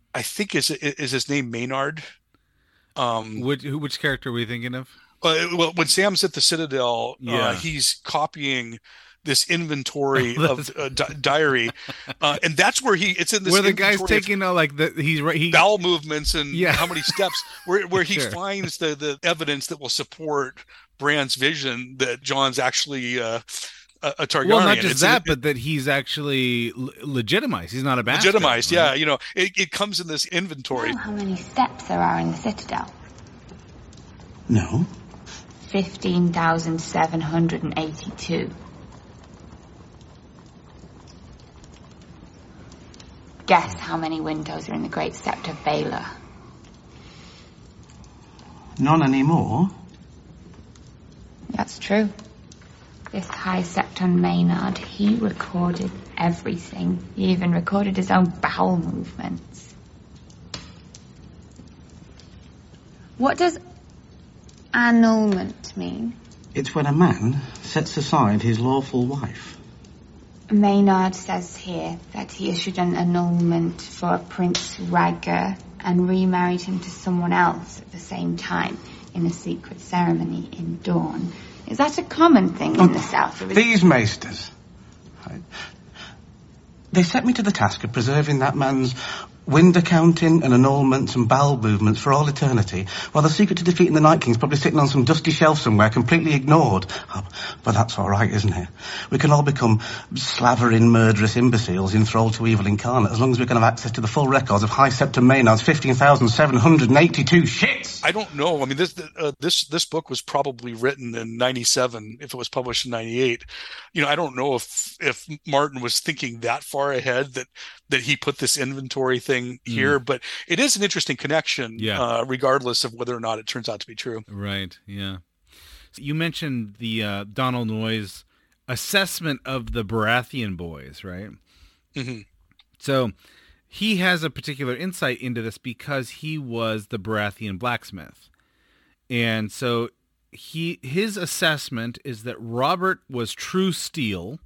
I think is is his name Maynard. Um, which which character are we thinking of? Uh, well, when Sam's at the Citadel, Yeah. uh, he's copying this inventory Oh, of uh, di- diary, uh, and that's where he. It's in this Where the guy's inventory of taking uh, like the he's right he bowel movements and Yeah. how many steps. Where where he Sure. finds the the evidence that will support Bran's vision that John's actually uh, a, a Targaryen. well, not just It's- that, it- but that he's actually le- legitimized. He's not a bastard. legitimized. right? Yeah, you know, it, it comes in this inventory. Know how many steps there are in the Citadel? No. fifteen thousand seven hundred eighty-two. Guess how many windows are in the Great Sept of Baelor? None anymore. That's true. This High Septon Maynard, he recorded everything. He even recorded his own bowel movements. What does annulment mean? It's when a man sets aside his lawful wife. Maynard says here that he issued an annulment for Prince Rhaegar and remarried him to someone else at the same time in a secret ceremony in Dawn. Is that a common thing in the South? Or is These maesters, right, they set me to the task of preserving that man's wind accounting and annulments and bowel movements for all eternity, while the secret to defeating the Night King's probably sitting on some dusty shelf somewhere, completely ignored. Oh, but that's all right, isn't it? We can all become slavering, murderous imbeciles enthralled to evil incarnate, as long as we can have access to the full records of High Septon Maynard's fifteen thousand seven hundred eighty-two shits. I don't know. I mean, this uh, this this book was probably written in ninety-seven. If it was published in ninety-eight, you know, I don't know if if Martin was thinking that far ahead that that he put this inventory thing here. Mm. But it is an interesting connection, yeah. uh, regardless of whether or not it turns out to be true. Right. Yeah. So you mentioned the uh, Donald Noyes assessment of the Baratheon boys, right? Mm-hmm. So he has a particular insight into this because he was the Baratheon blacksmith. And so he his assessment is that Robert was true steel.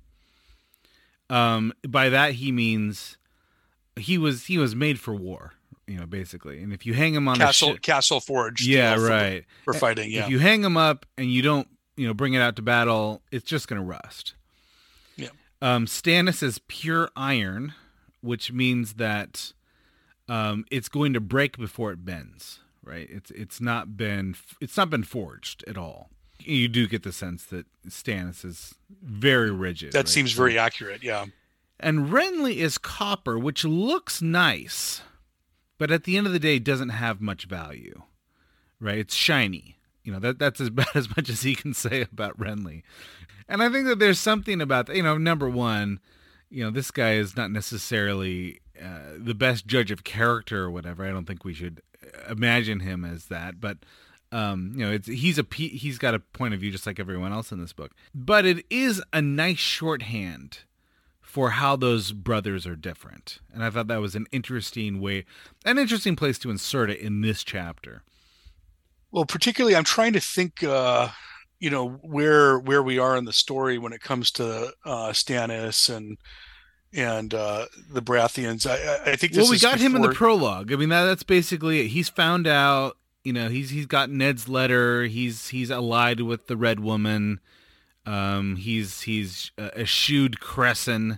Um, by that he means he was he was made for war, you know, basically. And if you hang him on Castle a shi- Castle Forge, yeah, for, right, for fighting. Yeah, if you hang him up and you don't, you know, bring it out to battle, it's just going to rust. Yeah. Um, Stannis is pure iron, which means that um, it's going to break before it bends. Right? It's it's not been it's not been forged at all. You do get the sense that Stannis is very rigid. That right? seems very accurate. Yeah. And Renly is copper, which looks nice, but at the end of the day doesn't have much value. Right? It's shiny. You know, that that's about as much as he can say about Renly. And I think that there's something about that. You know, number one, you know, this guy is not necessarily uh, the best judge of character or whatever. I don't think we should imagine him as that, but um, you know, it's he's a he's got a point of view just like everyone else in this book. But it is a nice shorthand for how those brothers are different, and I thought that was an interesting way, an interesting place to insert it in this chapter. Well, particularly, I'm trying to think, uh, you know, where where we are in the story when it comes to uh, Stannis and and uh, the Baratheons. I, I think this well, we is got before... him in the prologue. I mean, that, that's basically it. He's found out. You know, he's he's got Ned's letter. He's he's allied with the Red Woman. Um, he's he's uh, eschewed Crescent,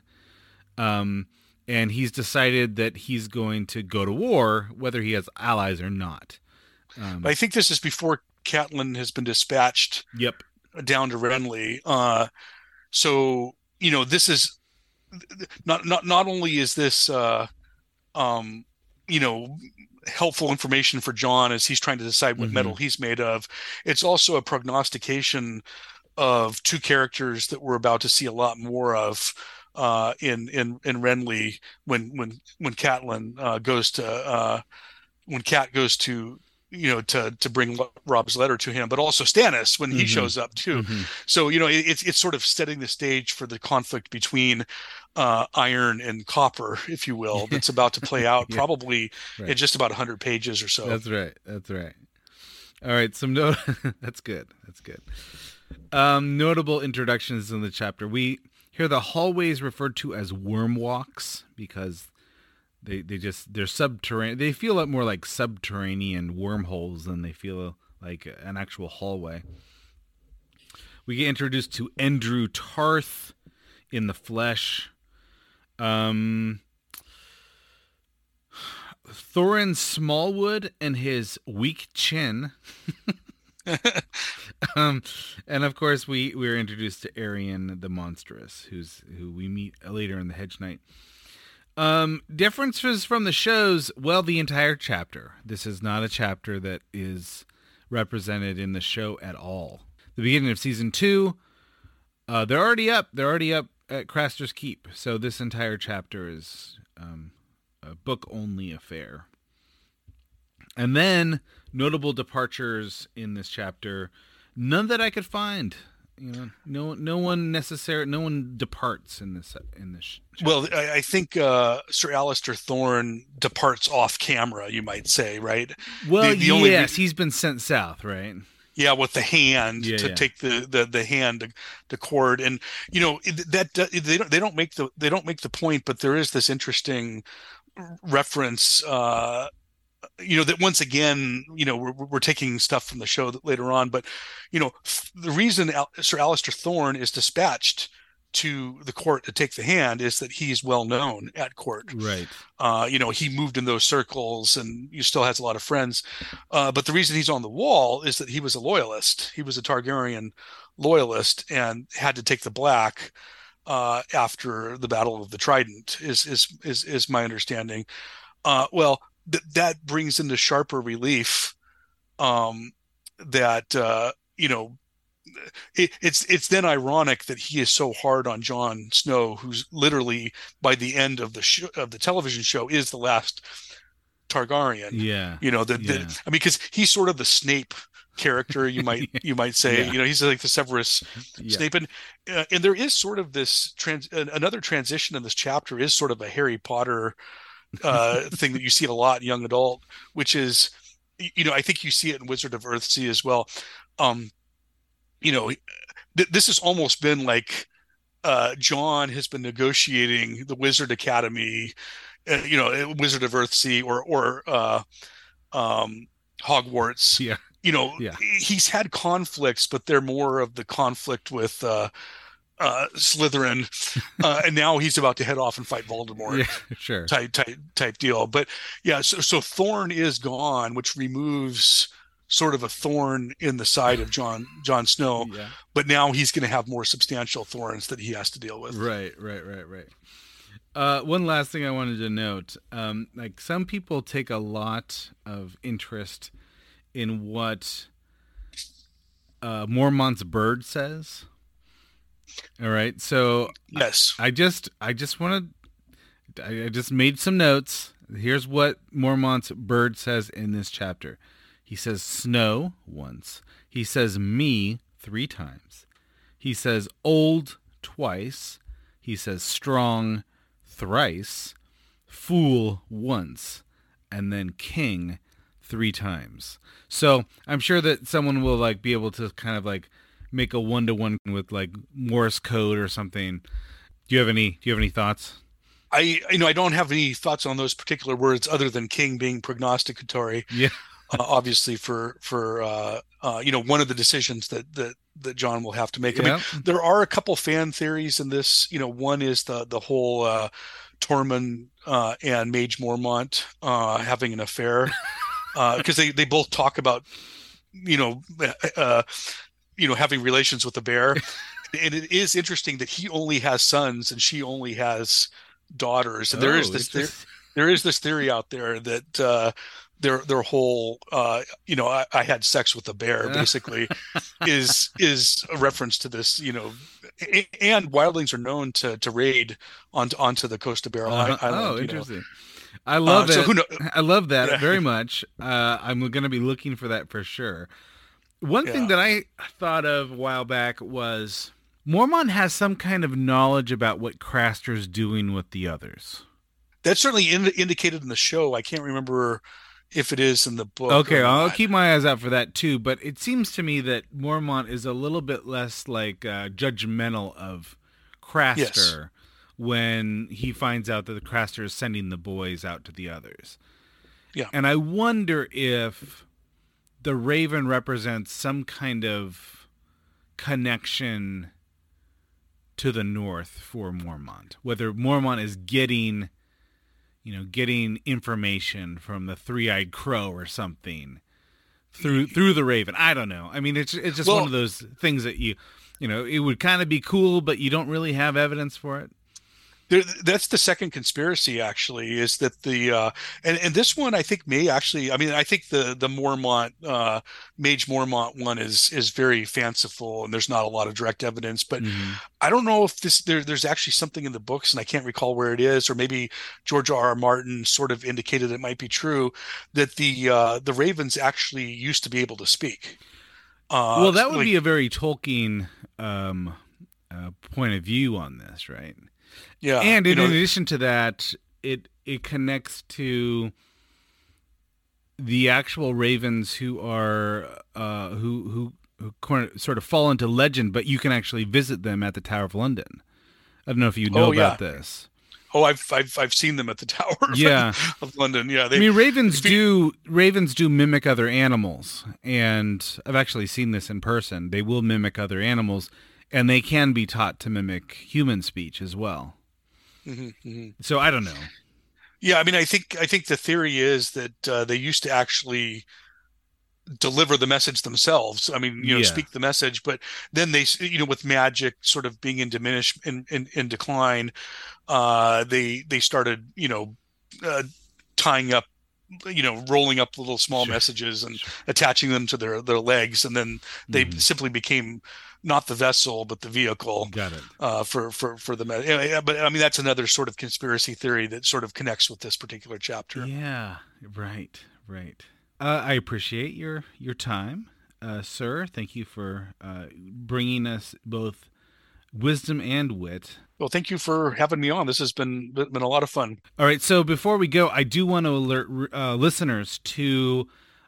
um, and he's decided that he's going to go to war, whether he has allies or not. Um, I think this is before Catelyn has been dispatched. Yep. Down to Renly. Uh, so you know, this is not not not only is this uh, um, you know, helpful information for Jon as he's trying to decide what mm-hmm. metal he's made of. It's also a prognostication of two characters that we're about to see a lot more of uh, in in in Renly when when when Catelyn uh, goes to uh, when Cat goes to you know to to bring Rob's letter to him, but also Stannis when he mm-hmm. shows up too. Mm-hmm. So you know it, it's it's sort of setting the stage for the conflict between uh, iron and copper, if you will, that's about to play out yeah. probably right. in just about one hundred pages or so. That's right. That's right. All right. Some note. That's good. That's good. Um, notable introductions in the chapter. We hear the hallways referred to as worm walks because They they just they're subterranean. They feel a lot more like subterranean wormholes than they feel like an actual hallway. We get introduced to Andrew Tarth in the flesh. Um, Thorin Smallwood and his weak chin. um, and of course, we we are introduced to Arion the Monstrous, who's who we meet later in the Hedge Knight. Um, differences from the shows. Well, the entire chapter. This is not a chapter that is represented in the show at all. The beginning of season two, uh, they're already up. They're already up at Craster's Keep. So this entire chapter is um, a book-only affair. And then notable departures in this chapter. None that I could find. You know, no, no one necessary. No one departs in this. In this. Chapter. Well, I, I think uh, Sir Alistair Thorne departs off camera. You might say, right? Well, the, the only yes, re- he's been sent south, right? Yeah, with the hand yeah, to yeah. take the, the, the hand to, to cord, and you know that they don't they don't make the they don't make the point, but there is this interesting reference. Uh, you know that once again, you know we're we're taking stuff from the show later on, but you know the reason Al- Sir Alistair Thorne is dispatched to the court to take the hand is that he's well known at court. Right. Uh, you know, he moved in those circles and he still has a lot of friends. Uh, but the reason he's on the wall is that he was a loyalist. He was a Targaryen loyalist and had to take the black uh, after the Battle of the Trident is, is, is, is my understanding. Uh, well, th- that brings into sharper relief um, that, uh, you know, It, it's it's then ironic that he is so hard on Jon Snow, who's literally by the end of the show, of the television show is the last Targaryen. Yeah, you know the, yeah. the I mean, because he's sort of the Snape character, you might you might say. Yeah. You know, he's like the Severus Yeah. Snape, and uh, and there is sort of this trans another transition in this chapter is sort of a Harry Potter uh, thing that you see a lot in young adult, which is, you know, I think you see it in Wizard of Earthsea as well. Um, You know, th- this has almost been like uh, Jon has been negotiating the Wizard Academy, uh, you know, Wizard of Earthsea or or uh, um, Hogwarts. Yeah. You know, Yeah. he's had conflicts, but they're more of the conflict with uh, uh, Slytherin, uh, and now he's about to head off and fight Voldemort. Yeah, sure. Type type type deal. But yeah, so so Thorne is gone, which removes sort of a thorn in the side of Jon Jon Snow, Yeah. but now he's going to have more substantial thorns that he has to deal with. Right, right, right, right. Uh, one last thing I wanted to note, um, like some people take a lot of interest in what uh, Mormont's bird says. All right, so Yes. I just, I just want to, I I just made some notes. Here's what Mormont's bird says in this chapter. He says snow once. He says me three times. He says old twice. He says strong thrice. Fool once. And then king three times. So I'm sure that someone will like be able to kind of like make a one-to-one with like Morse code or something. Do you have any, do you have any thoughts? I, you know, I don't have any thoughts on those particular words other than king being prognosticatory. Yeah. Uh, obviously for, for, uh, uh, you know, one of the decisions that, that, that Jon will have to make. I Yeah. mean, there are a couple fan theories in this, you know, one is the, the whole, uh, Tormund, uh, and Mage Mormont, uh, having an affair, uh, cause they, they both talk about, you know, uh, you know, having relations with the bear. And it is interesting that he only has sons and she only has daughters. And there is Oh, this, there, interesting. there is this theory out there that, uh, their their whole uh you know I, I had sex with a bear basically is is a reference to this, you know, a- and wildlings are known to to raid onto onto the coast of Bear Uh, Island. oh, you know. interesting. I love Uh, so it. who know- I love that Yeah. very much. Uh, I'm going to be looking for that for sure. One thing Yeah. that I thought of a while back was Mormont has some kind of knowledge about what Craster's doing with the others. That's certainly in, indicated in the show. I can't remember if it is in the book. Okay, or I'll not. keep my eyes out for that too. But it seems to me that Mormont is a little bit less like uh, judgmental of Craster Yes. when he finds out that the Craster is sending the boys out to the others. Yeah. And I wonder if the Raven represents some kind of connection to the North for Mormont. Whether Mormont is getting, you know, getting information from the Three-Eyed Crow or something through through the Raven. I don't know. I mean, it's it's just well, one of those things that you, you know, it would kind of be cool, but you don't really have evidence for it. There, that's the second conspiracy, actually, is that the uh, and and this one I think may actually. I mean, I think the the Mormont uh, Mage Mormont one is is very fanciful, and there's not a lot of direct evidence. But mm-hmm. I don't know if this there, there's actually something in the books, and I can't recall where it is, or maybe George R. R. Martin sort of indicated it might be true that the uh, the Ravens actually used to be able to speak. Uh, well, that would like, be a very Tolkien um, uh, point of view on this, right? Yeah, and in, you know, in addition to that, it it connects to the actual Ravens who are uh, who who who sort of fall into legend, but you can actually visit them at the Tower of London. I don't know if you know oh, about yeah. this. Oh, I've I've I've seen them at the Tower yeah. of London. Yeah, they, I mean ravens do ravens do mimic other animals, and I've actually seen this in person. They will mimic other animals, and they can be taught to mimic human speech as well. Mm-hmm, mm-hmm. So I don't know. Yeah, I mean, I think I think the theory is that uh, they used to actually deliver the message themselves. I mean, you know, yeah. speak the message, but then they, you know, with magic sort of being in diminish in in, in decline, uh, they they started, you know, uh, tying up, you know, rolling up little small sure. messages and sure. attaching them to their their legs, and then they mm-hmm. simply became not the vessel, but the vehicle. Got it. Uh, for, for, for the, yeah, but I mean, that's another sort of conspiracy theory that sort of connects with this particular chapter. Yeah, right, right. Uh, I appreciate your, your time, uh, sir. Thank you for uh, bringing us both wisdom and wit. Well, thank you for having me on. This has been, been a lot of fun. All right. So before we go, I do want to alert uh, listeners to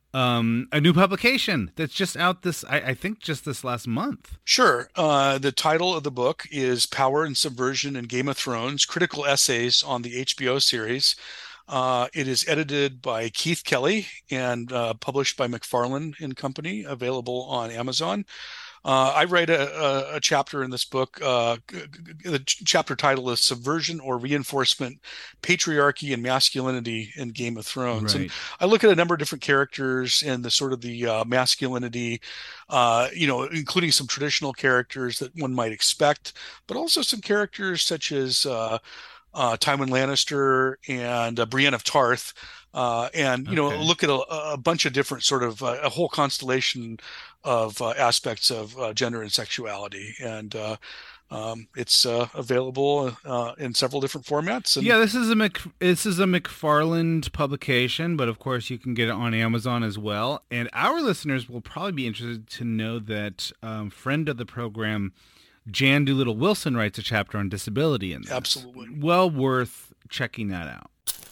Um, a new publication that's just out this, I, I think just this last month. Sure. Uh, the title of the book is Power and Subversion in Game of Thrones, Critical Essays on the H B O series. Uh, it is edited by Keith Kelly and uh, published by McFarlane and Company, available on Amazon. Uh, I write a, a, a chapter in this book. Uh, the chapter title is Subversion or Reinforcement, Patriarchy and Masculinity in Game of Thrones. Right. And I look at a number of different characters and the sort of the uh, masculinity, uh, you know, including some traditional characters that one might expect, but also some characters such as uh, uh, Tywin Lannister and uh, Brienne of Tarth. Uh, and, you okay. know, look at a, a bunch of different sort of uh, a whole constellation of uh, aspects of uh, gender and sexuality. And uh, um, it's uh, available uh, in several different formats. And yeah, this is a Mc, this is a McFarland publication, but of course you can get it on Amazon as well. And our listeners will probably be interested to know that um, friend of the program, Jan Doolittle Wilson, writes a chapter on disability in this. Absolutely. Well worth checking that out.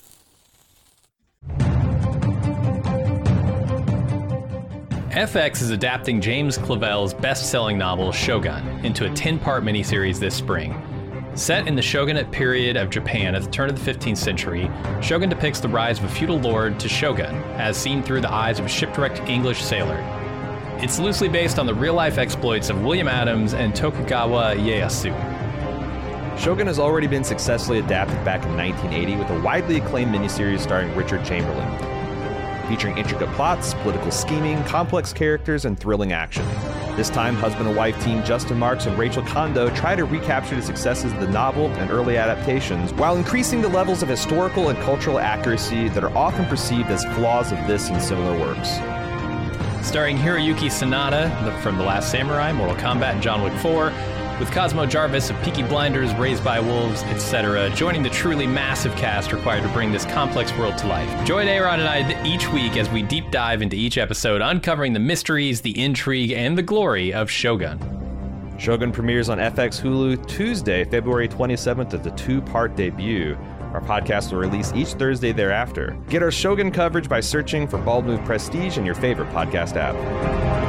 F X is adapting James Clavell's best-selling novel Shogun into a ten-part miniseries this spring. Set in the shogunate period of Japan at the turn of the fifteenth century, Shogun depicts the rise of a feudal lord to shogun, as seen through the eyes of a shipwrecked English sailor. It's loosely based on the real-life exploits of William Adams and Tokugawa Ieyasu. Shogun has already been successfully adapted back in nineteen eighty with a widely acclaimed miniseries starring Richard Chamberlain, featuring intricate plots, political scheming, complex characters, and thrilling action. This time, husband and wife team Justin Marks and Rachel Kondo try to recapture the successes of the novel and early adaptations while increasing the levels of historical and cultural accuracy that are often perceived as flaws of this and similar works. Starring Hiroyuki Sanada from The Last Samurai, Mortal Kombat, and John Wick four, with Cosmo Jarvis of Peaky Blinders, Raised by Wolves, et cetera, joining the truly massive cast required to bring this complex world to life. Join Aaron and I each week as we deep dive into each episode, uncovering the mysteries, the intrigue, and the glory of Shogun. Shogun premieres on F X Hulu Tuesday, February twenty-seventh, as a two-part debut. Our podcast will release each Thursday thereafter. Get our Shogun coverage by searching for Bald Move Prestige in your favorite podcast app.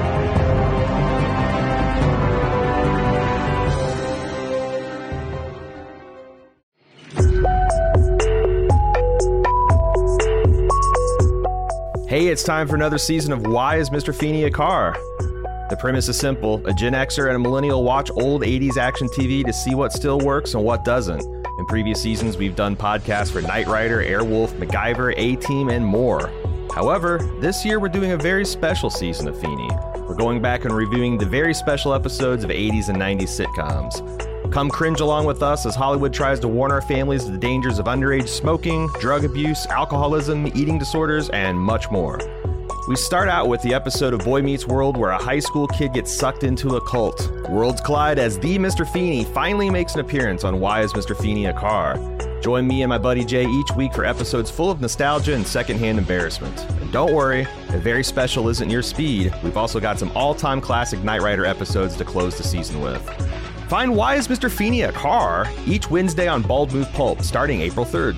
Hey, it's time for another season of Why is Mister Feeney a Car? The premise is simple. A Gen Xer and a millennial watch old eighties action T V to see what still works and what doesn't. In previous seasons, we've done podcasts for Knight Rider, Airwolf, MacGyver, A-Team, and more. However, this year we're doing a very special season of Feeney. We're going back and reviewing the very special episodes of eighties and nineties sitcoms. Come cringe along with us as Hollywood tries to warn our families of the dangers of underage smoking, drug abuse, alcoholism, eating disorders, and much more. We start out with the episode of Boy Meets World where a high school kid gets sucked into a cult. Worlds collide as the Mister Feeney finally makes an appearance on Why is Mister Feeney a Car? Join me and my buddy Jay each week for episodes full of nostalgia and secondhand embarrassment. And don't worry, if very special isn't your speed, we've also got some all-time classic Knight Rider episodes to close the season with. Find Why is Mister Feeney a Car? Each Wednesday on Bald Move Pulp, starting April third.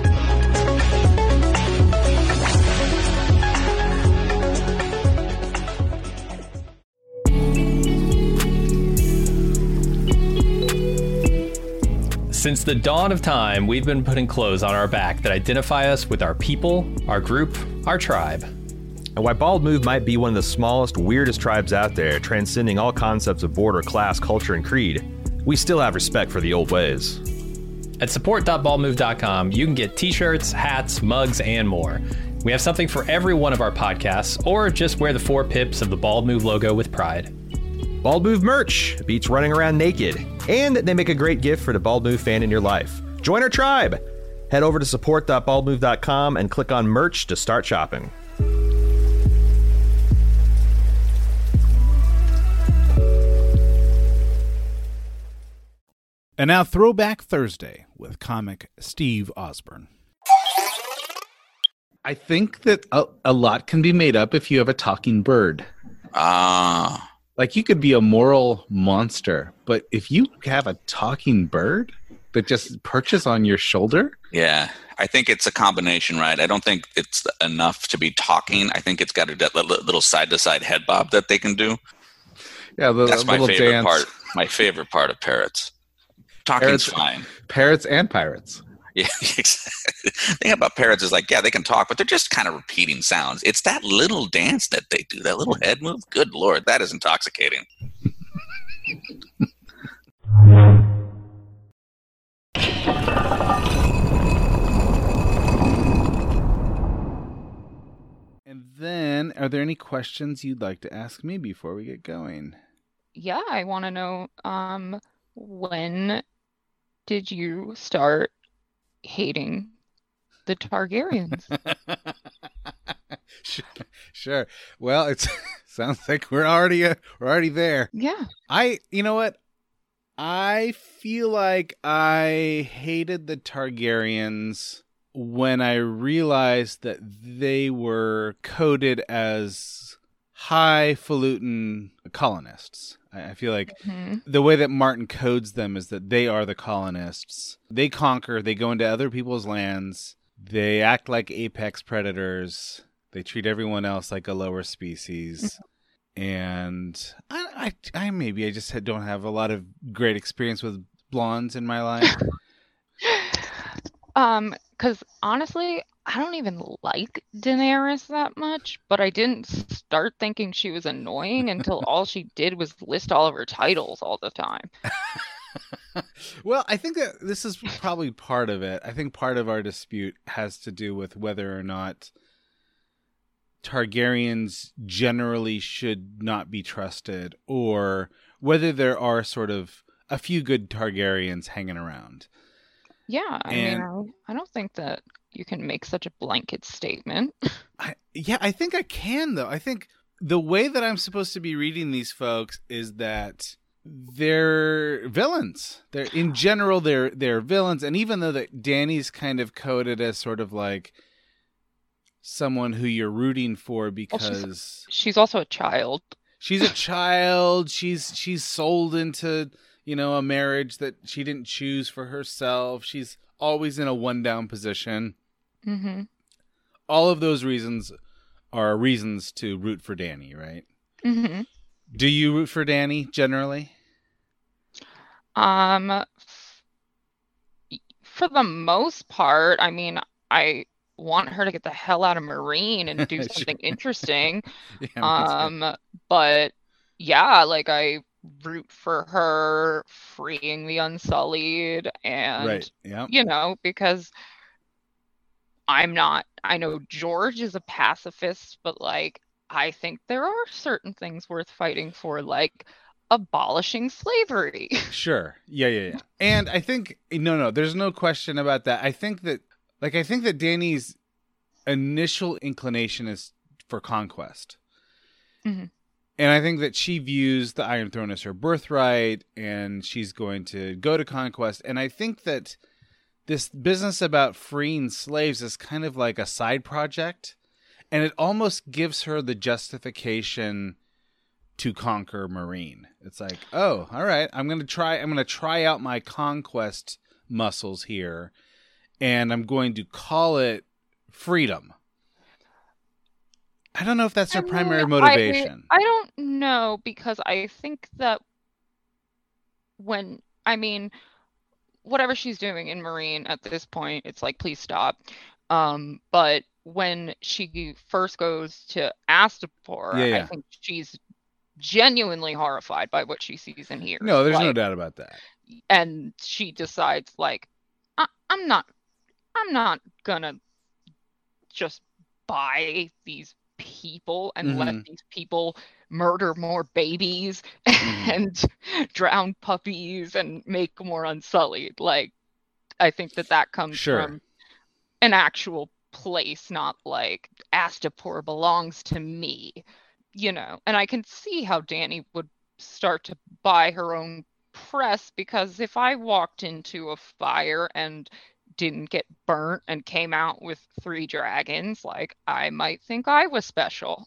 Since the dawn of time, we've been putting clothes on our back that identify us with our people, our group, our tribe. And while Bald Move might be one of the smallest, weirdest tribes out there, transcending all concepts of border, class, culture, and creed, we still have respect for the old ways. At support dot bald move dot com, you can get t-shirts, hats, mugs, and more. We have something for every one of our podcasts, or just wear the four pips of the Bald Move logo with pride. Bald Move merch beats running around naked, and they make a great gift for the Bald Move fan in your life. Join our tribe! Head over to support dot bald move dot com and click on merch to start shopping. And now Throwback Thursday with comic Steve Osborne. I think that a, a lot can be made up if you have a talking bird. Ah. Like, you could be a moral monster, but if you have a talking bird that just perches on your shoulder? Yeah, I think it's a combination, right? I don't think it's enough to be talking. I think it's got a that little side-to-side head bob that they can do. Yeah, the That's my little favorite dance. part. My favorite part of parrots. Talking's Parrots, fine. Parrots and pirates. Yeah, exactly. The thing about parrots is like, yeah, they can talk, but they're just kind of repeating sounds. It's that little dance that they do, that little head move. Good Lord, that is intoxicating. And then, are there any questions you'd like to ask me before we get going? Yeah, I want to know, um, when did you start hating the Targaryens? sure, sure. Well, it sounds like we're already uh, we're already there. Yeah. I, you know what? I feel like I hated the Targaryens when I realized that they were coded as highfalutin colonists. I feel like Mm-hmm. the way that Martin codes them is that they are the colonists. They conquer, they go into other people's lands, they act like apex predators, they treat everyone else like a lower species. And I, I, I maybe I just don't have a lot of great experience with blondes in my life. Um, because honestly, I don't even like Daenerys that much, but I didn't start thinking she was annoying until all she did was list all of her titles all the time. Well, I think that this is probably part of it. I think part of our dispute has to do with whether or not Targaryens generally should not be trusted, or whether there are sort of a few good Targaryens hanging around. Yeah, I And- mean, I, I don't think that you can make such a blanket statement. I, yeah, I think I can, though. I think the way that I'm supposed to be reading these folks is that they're villains. They're in general, they're they're villains. And even though that Dany's kind of coded as sort of like someone who you're rooting for because She's also a child. she's a child, she's she's sold into, you know, a marriage that she didn't choose for herself. She's always in a one down position. Mm-hmm. All of those reasons are reasons to root for Dany, right? Mm-hmm. Do you root for Dany generally? Um, f- for the most part, I mean, I want her to get the hell out of Marine and do something Sure. interesting. Yeah, me too. Um, but yeah, like I root for her freeing the Unsullied, and Right. Yeah. you know, because I'm not, I know George is a pacifist, but like I think there are certain things worth fighting for, like abolishing slavery. Sure. Yeah, yeah, yeah. And I think no, no, there's no question about that. I think that like I think that Dany's initial inclination is for conquest. Mm-hmm. And I think that she views the Iron Throne as her birthright, and she's going to go to conquest. And I think that this business about freeing slaves is kind of like a side project, and it almost gives her the justification to conquer Marine. It's like, oh, all right, I'm going to try I'm going to try out my conquest muscles here, and I'm going to call it freedom. I don't know if that's her I primary mean, I- motivation. I, don't know, because I think that when, I mean, whatever she's doing in Marine at this point, it's like, please stop. Um, but when she first goes to Astapor, Yeah, I yeah. think she's genuinely horrified by what she sees and hears. No, there's no Like, doubt about that. and she decides, like, I, I'm not, I'm not gonna just buy these people and let Mhm. these people murder more babies Mhm. and drown puppies and make more Unsullied. Like, I think that that comes Sure. from an actual place, not like Astapor belongs to me, you know. And I can see how Dany would start to buy her own press, because if I walked into a fire and didn't get burnt and came out with three dragons, like, I might think I was special.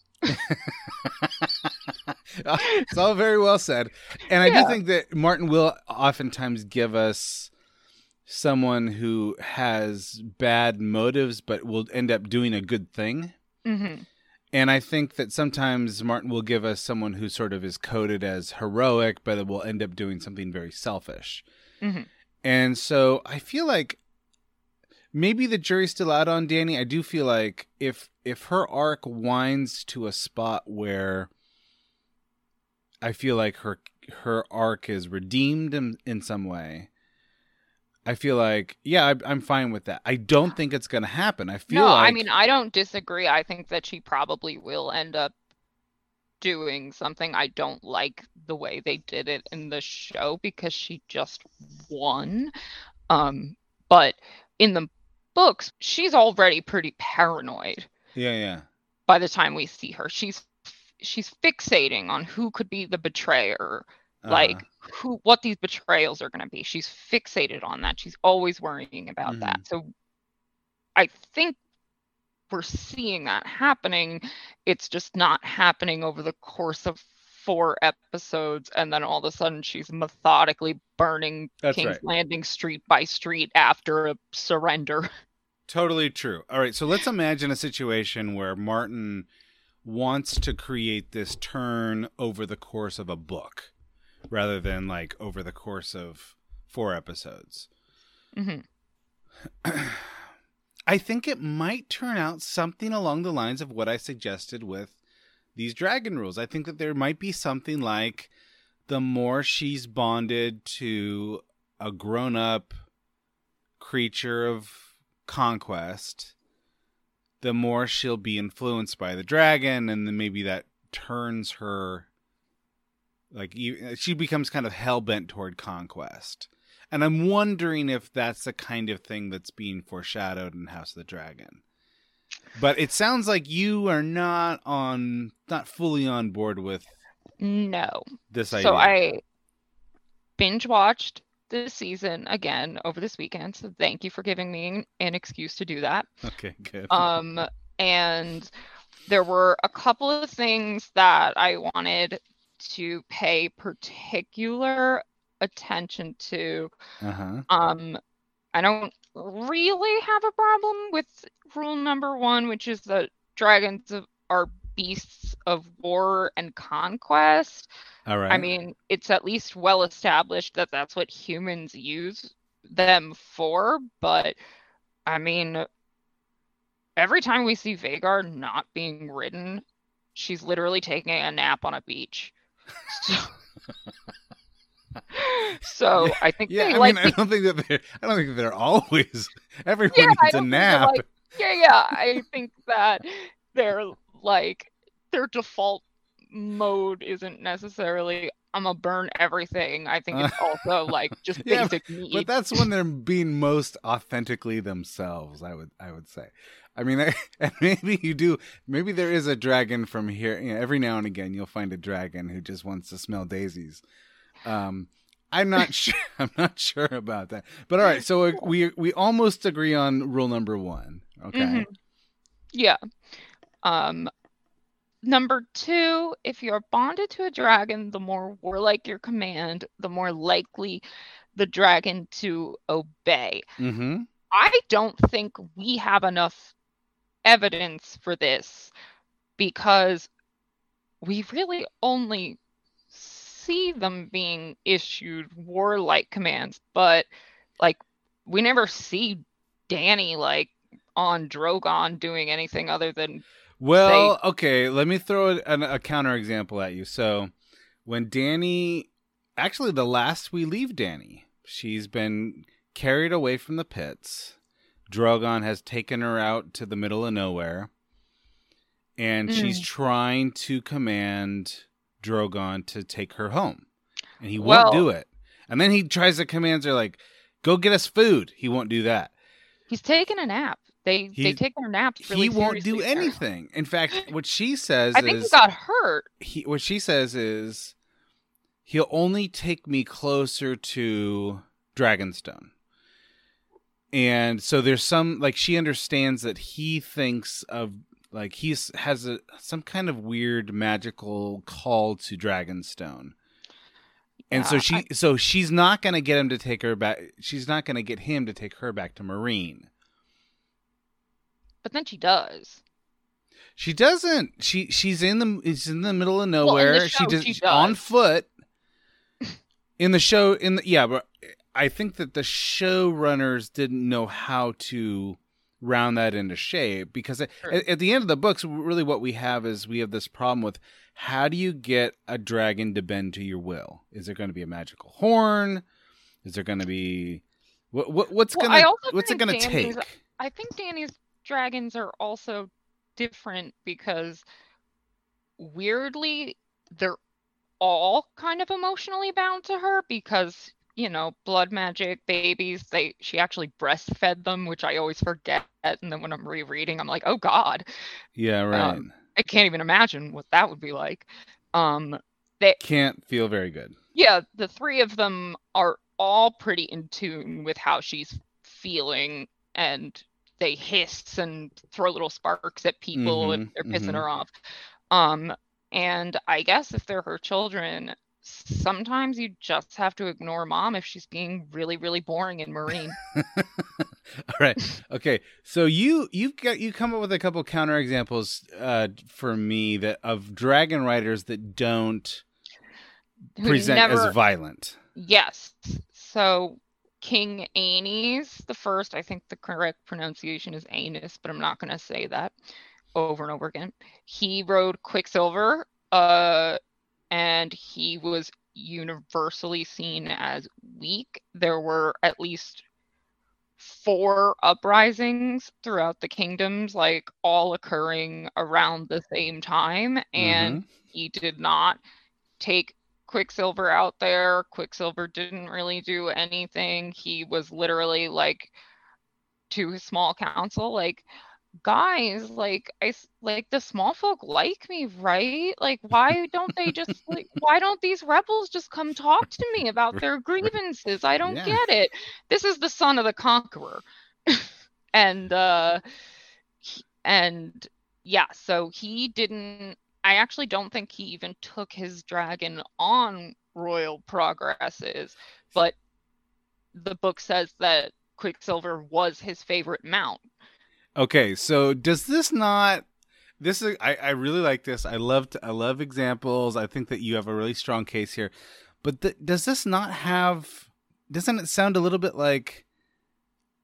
It's all very well said. And I Yeah. do think that Martin will oftentimes give us someone who has bad motives but will end up doing a good thing. Mm-hmm. And I think that sometimes Martin will give us someone who sort of is coded as heroic, but it will end up doing something very selfish. Mm-hmm. And so I feel like maybe the jury's still out on Dany. I do feel like if if her arc winds to a spot where I feel like her her arc is redeemed in, in some way, I feel like, yeah, I, I'm fine with that. I don't think it's going to happen. I feel No, like... I mean, I don't disagree. I think that she probably will end up doing something. I don't like the way they did it in the show because she just won. Um, but in the books, she's already pretty paranoid Yeah, yeah. by the time we see her. She's she's fixating on who could be the betrayer. Uh-huh. Like who, what these betrayals are going to be. She's fixated on that. She's always worrying about Mhm. that. So I think we're seeing that happening. It's just not happening over the course of four episodes, and then all of a sudden she's methodically burning That's King's right. Landing street by street after a surrender. Totally true. All right, so let's imagine a situation where Martin wants to create this turn over the course of a book rather than like over the course of four episodes. Mm-hmm. I think it might turn out something along the lines of what I suggested with these dragon rules. I think that there might be something like the more she's bonded to a grown-up creature of conquest, the more she'll be influenced by the dragon, and then maybe that turns her, like, she becomes kind of hell-bent toward conquest. And I'm wondering if that's the kind of thing that's being foreshadowed in House of the Dragon. But it sounds like you are not on, not fully on board with No. this idea. So I binge watched this season again over this weekend. So thank you for giving me an excuse to do that. Okay, good. Um, and there were a couple of things that I wanted to pay particular attention to. Uh-huh. Um, I don't really have a problem with rule number one, which is that dragons are beasts of war and conquest. All right. I mean, it's at least well established that that's what humans use them for, but I mean, every time we see Vhagar not being ridden, she's literally taking a nap on a beach. So, so yeah, I think yeah, they I like. mean, I don't think that they're. I don't think that they're always. Everyone yeah, needs a nap. Like, yeah, yeah. I think that they're like their default mode isn't necessarily I'm gonna burn everything. I think it's also like just yeah, basic needs. But that's when they're being most authentically themselves. I would, I would say. I mean, I, and maybe you do. Maybe there is a dragon from here. You know, every now and again, you'll find a dragon who just wants to smell daisies. Um, I'm not sure. I'm not sure about that. But all right, so we we almost agree on rule number one. Okay. Mm-hmm. Yeah. Um. Number two, if you're bonded to a dragon, the more warlike your command, the more likely the dragon to obey. Mm-hmm. I don't think we have enough evidence for this because we really only see them being issued warlike commands, but like we never see Dany like on Drogon doing anything other than Well, say, okay, let me throw a, a counter example at you. So when Dany, actually the last we leave Dany, she's been carried away from the pits. Drogon has taken her out to the middle of nowhere, and mm. she's trying to command Drogon to take her home, and he well, won't do it. And then he tries to command her, like, go get us food. He won't do that. He's taking a nap. They he, they take their naps really He won't seriously do there. anything. In fact, what she says I is... think he got hurt. He, what she says is, he'll only take me closer to Dragonstone. And so there's some, like, she understands that he thinks of, like, he's has a some kind of weird magical call to Dragonstone. And yeah, so she, I, so she's not going to get him to take her back. She's not going to get him to take her back to Meereen. But then she does. She doesn't. She she's in the it's in the middle of nowhere. Well, in the show, she just she does. on foot. In the show, in the yeah, but I think that the showrunners didn't know how to round that into shape because sure. at, at the end of the books, really what we have is we have this problem with how do you get a dragon to bend to your will? Is there going to be a magical horn? Is there going to be what, what what's well, gonna what's it going to Dany's, take? I think Dany's dragons are also different because weirdly they're all kind of emotionally bound to her because you know blood magic babies they she actually breastfed them, which I always forget, and then when I'm rereading I'm like, oh god, yeah, right. um, I can't even imagine what that would be like. Um they can't feel very good. Yeah, the three of them are all pretty in tune with how she's feeling, and they hiss and throw little sparks at people mm-hmm, if they're pissing mm-hmm. her off. Um, and I guess if they're her children, sometimes you just have to ignore mom if she's being really, really boring in Meereen. All right. Okay. So you you've got you come up with a couple counter examples uh, for me that of dragon riders that don't Who present never, as violent. Yes. So King Aenys the first, I think the correct pronunciation is Anus, but I'm not going to say that over and over again. He rode Quicksilver, uh, and he was universally seen as weak. There were at least four uprisings throughout the kingdoms, like all occurring around the same time, and mm-hmm. he did not take Quicksilver out there. Quicksilver didn't really do anything. He was literally like to his small council, like, guys, like I like the small folk like me, right? Like, why don't they just like why don't these rebels just come talk to me about their grievances? I don't yeah. get it. This is the son of the conqueror. and uh and yeah, so he didn't I actually don't think he even took his dragon on royal progresses, but the book says that Quicksilver was his favorite mount. Okay, so does this not? This is I, I really like this. I love to, I love examples. I think that you have a really strong case here. But th- does this not have? Doesn't it sound a little bit like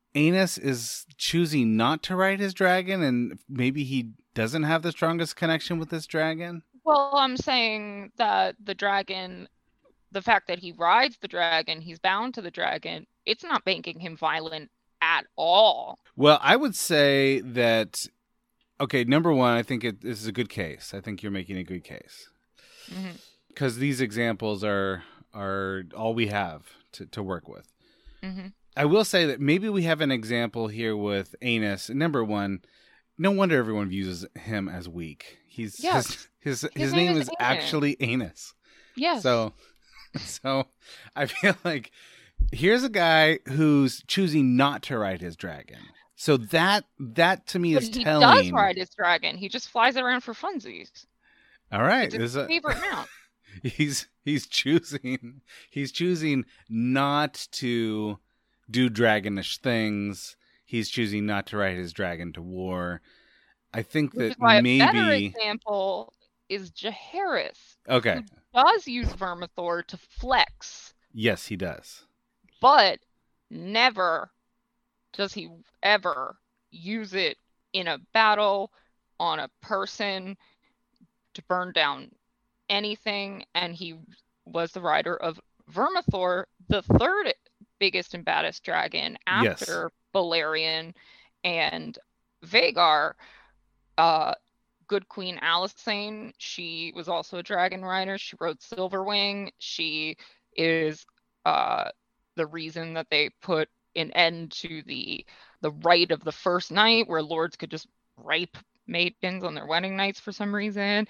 Aenys is choosing not to ride his dragon, and maybe he doesn't have the strongest connection with this dragon? Well, I'm saying that the dragon, the fact that he rides the dragon, he's bound to the dragon, it's not making him violent at all. Well, I would say that, okay, number one, I think it, this is a good case. I think you're making a good case. Because mm-hmm. these examples are are all we have to, to work with. Mm-hmm. I will say that maybe we have an example here with Aenys. Number one, no wonder everyone views him as weak. He's yes. his, his his his name, name is, is actually Aenys. Yes. So so I feel like here's a guy who's choosing not to ride his dragon. So that that to me but is he telling. He does ride his dragon. He just flies around for funsies. All right, it's his a, favorite mount. He's he's choosing he's choosing not to do dragonish things. He's choosing not to ride his dragon to war. I think Which that is why maybe a better example is Jaehaerys. Okay. Who does use Vermithor to flex. Yes, he does. But never does he ever use it in a battle on a person to burn down anything. And he was the rider of Vermithor, the third biggest and baddest dragon after yes. Balerion and Vhagar. Uh, Good Queen Alysanne, she was also a dragon rider. She rode Silverwing. She is uh, the reason that they put an end to the the rite of the first night, where lords could just rape maidens on their wedding nights for some reason.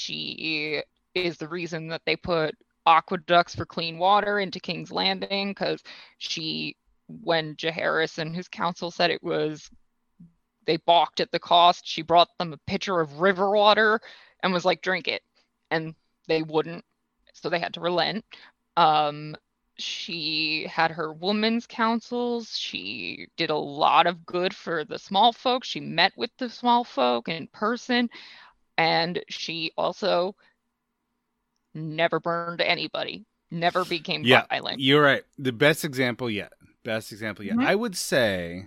She is the reason that they put aqueducts for clean water into King's Landing, because she, when Jaehaerys and his council said it was, they balked at the cost, she brought them a pitcher of river water and was like, drink it. And they wouldn't, so they had to relent. Um, she had her women's councils. She did a lot of good for the small folk. She met with the small folk in person. And she also never burned anybody, never became yeah, violent. You're right. The best example yet. Best example yet. Mm-hmm. I would say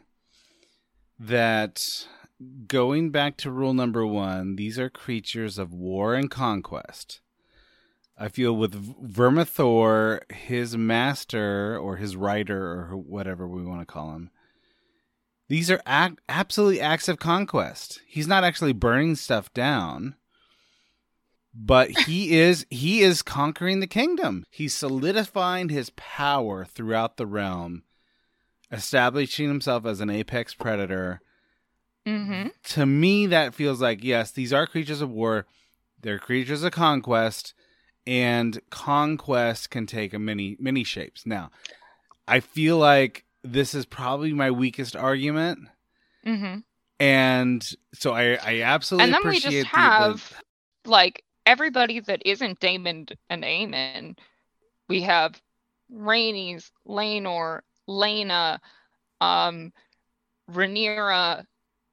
that going back to rule number one, these are creatures of war and conquest. I feel with Vermithor, his master or his rider or whatever we want to call him, these are act, absolutely acts of conquest. He's not actually burning stuff down, but he is he is conquering the kingdom. He's solidifying his power throughout the realm, establishing himself as an apex predator. Mm-hmm. To me, that feels like, yes, these are creatures of war. They're creatures of conquest, and conquest can take a many, many shapes. Now, I feel like this is probably my weakest argument. Mm-hmm. And so I, I absolutely and then appreciate we just the, have, the... like, everybody that isn't Daemon and Aemon. We have Rhaenys, Laenor, Laena, um, Rhaenyra,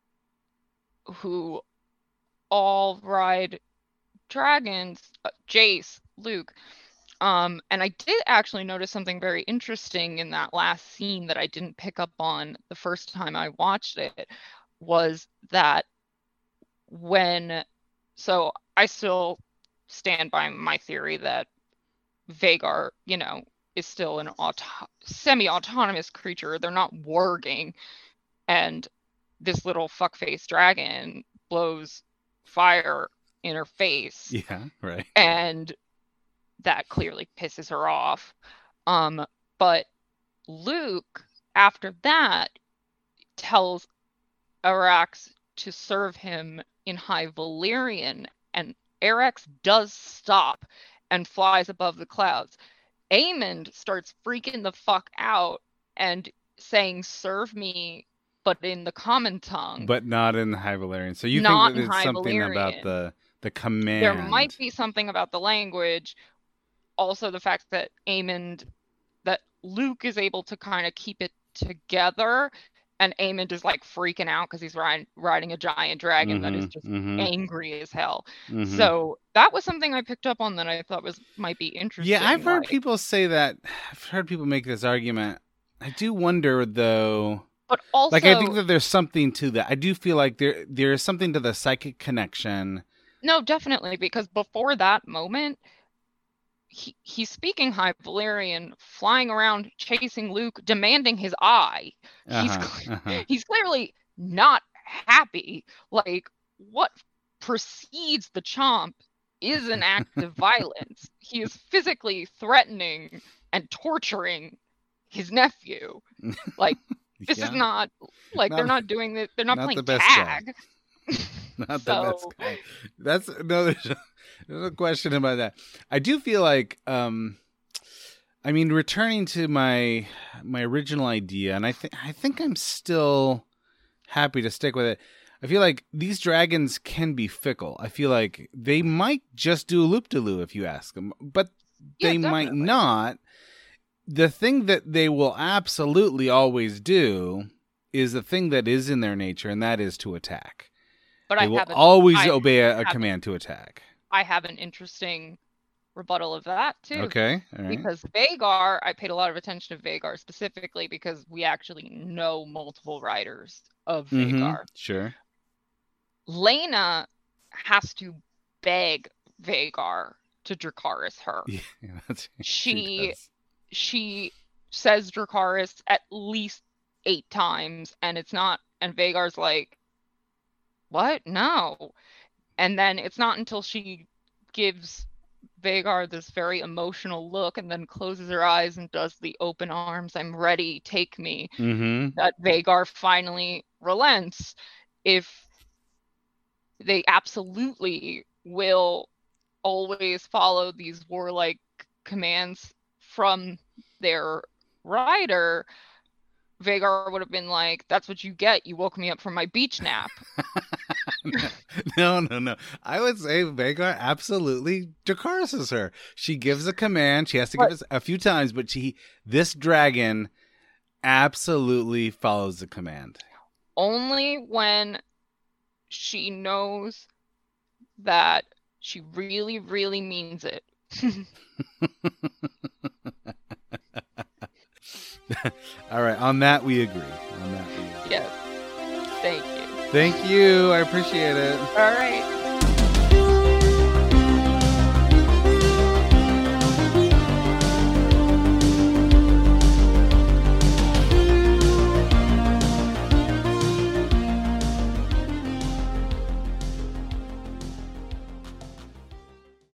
who all ride dragons, uh, Jace, Luke. Um, and I did actually notice something very interesting in that last scene that I didn't pick up on the first time I watched it, was that when, so I still stand by my theory that Vhagar, you know, is still an auto- semi-autonomous creature. They're not warging. And this little fuckface dragon blows fire in her face. Yeah, right. And that clearly pisses her off. Um, but Luke, after that, tells Arrax to serve him in High Valyrian. And Arrax does stop and flies above the clouds. Aemond starts freaking the fuck out and saying, serve me, but in the common tongue. But not in the High Valyrian. So you not think that it's something Valyrian. about the, the command. There might be something about the language. Also the fact that Aemond, that Luke is able to kind of keep it together, and Aemond is like freaking out because he's riding, riding a giant dragon mm-hmm, that is just mm-hmm. angry as hell. Mm-hmm. So that was something I picked up on that I thought was might be interesting. Yeah, I've heard like, people say that. I've heard people make this argument. I do wonder, though. But also, like I think that there's something to that. I do feel like there there is something to the psychic connection. No, definitely, because before that moment, he, he's speaking High Valyrian, flying around, chasing Luke, demanding his eye. Uh-huh, He's cle- uh-huh. he's clearly not happy. Like, what precedes the chomp is an act of violence. He is physically threatening and torturing his nephew. Like, this Yeah. is not like Not- they're not doing it. They're not, not playing the best guy. tag. Not So- the best guy. That's no. There's, a, there's a question about that. I do feel like, um, I mean, returning to my my original idea, and I think I think I'm still happy to stick with it. I feel like these dragons can be fickle. I feel like they might just do a loop-de-loo if you ask them, but they Yeah, might definitely. not. The thing that they will absolutely always do is the thing that is in their nature, and that is to attack. But They I will have an, always I obey a, a have- command to attack. I have an interesting rebuttal of that too. Okay, all right. Because Vagar, I paid a lot of attention to Vagar specifically because we actually know multiple writers of Mhm, Vagar. Sure. Lena has to beg Vagar to Dracarys her. Yeah, that's, She- does. She says Dracarys at least eight times, and it's not. And Vagar's like, "What? No." And then it's not until she gives Vagar this very emotional look and then closes her eyes and does the open arms, "I'm ready, take me," Mhm. that Vagar finally relents. If they absolutely will always follow these warlike commands from their rider, Vagar would have been like, "That's what you get. You woke me up from my beach nap." No, no, no. I would say Vagar absolutely Dracarys her. She gives a command. She has to But- give it a few times, but she this dragon absolutely follows the command. Only when she knows that she really, really means it. All right, on that we agree. On that we agree. Yes. Thank you. Thank you. I appreciate it. All right.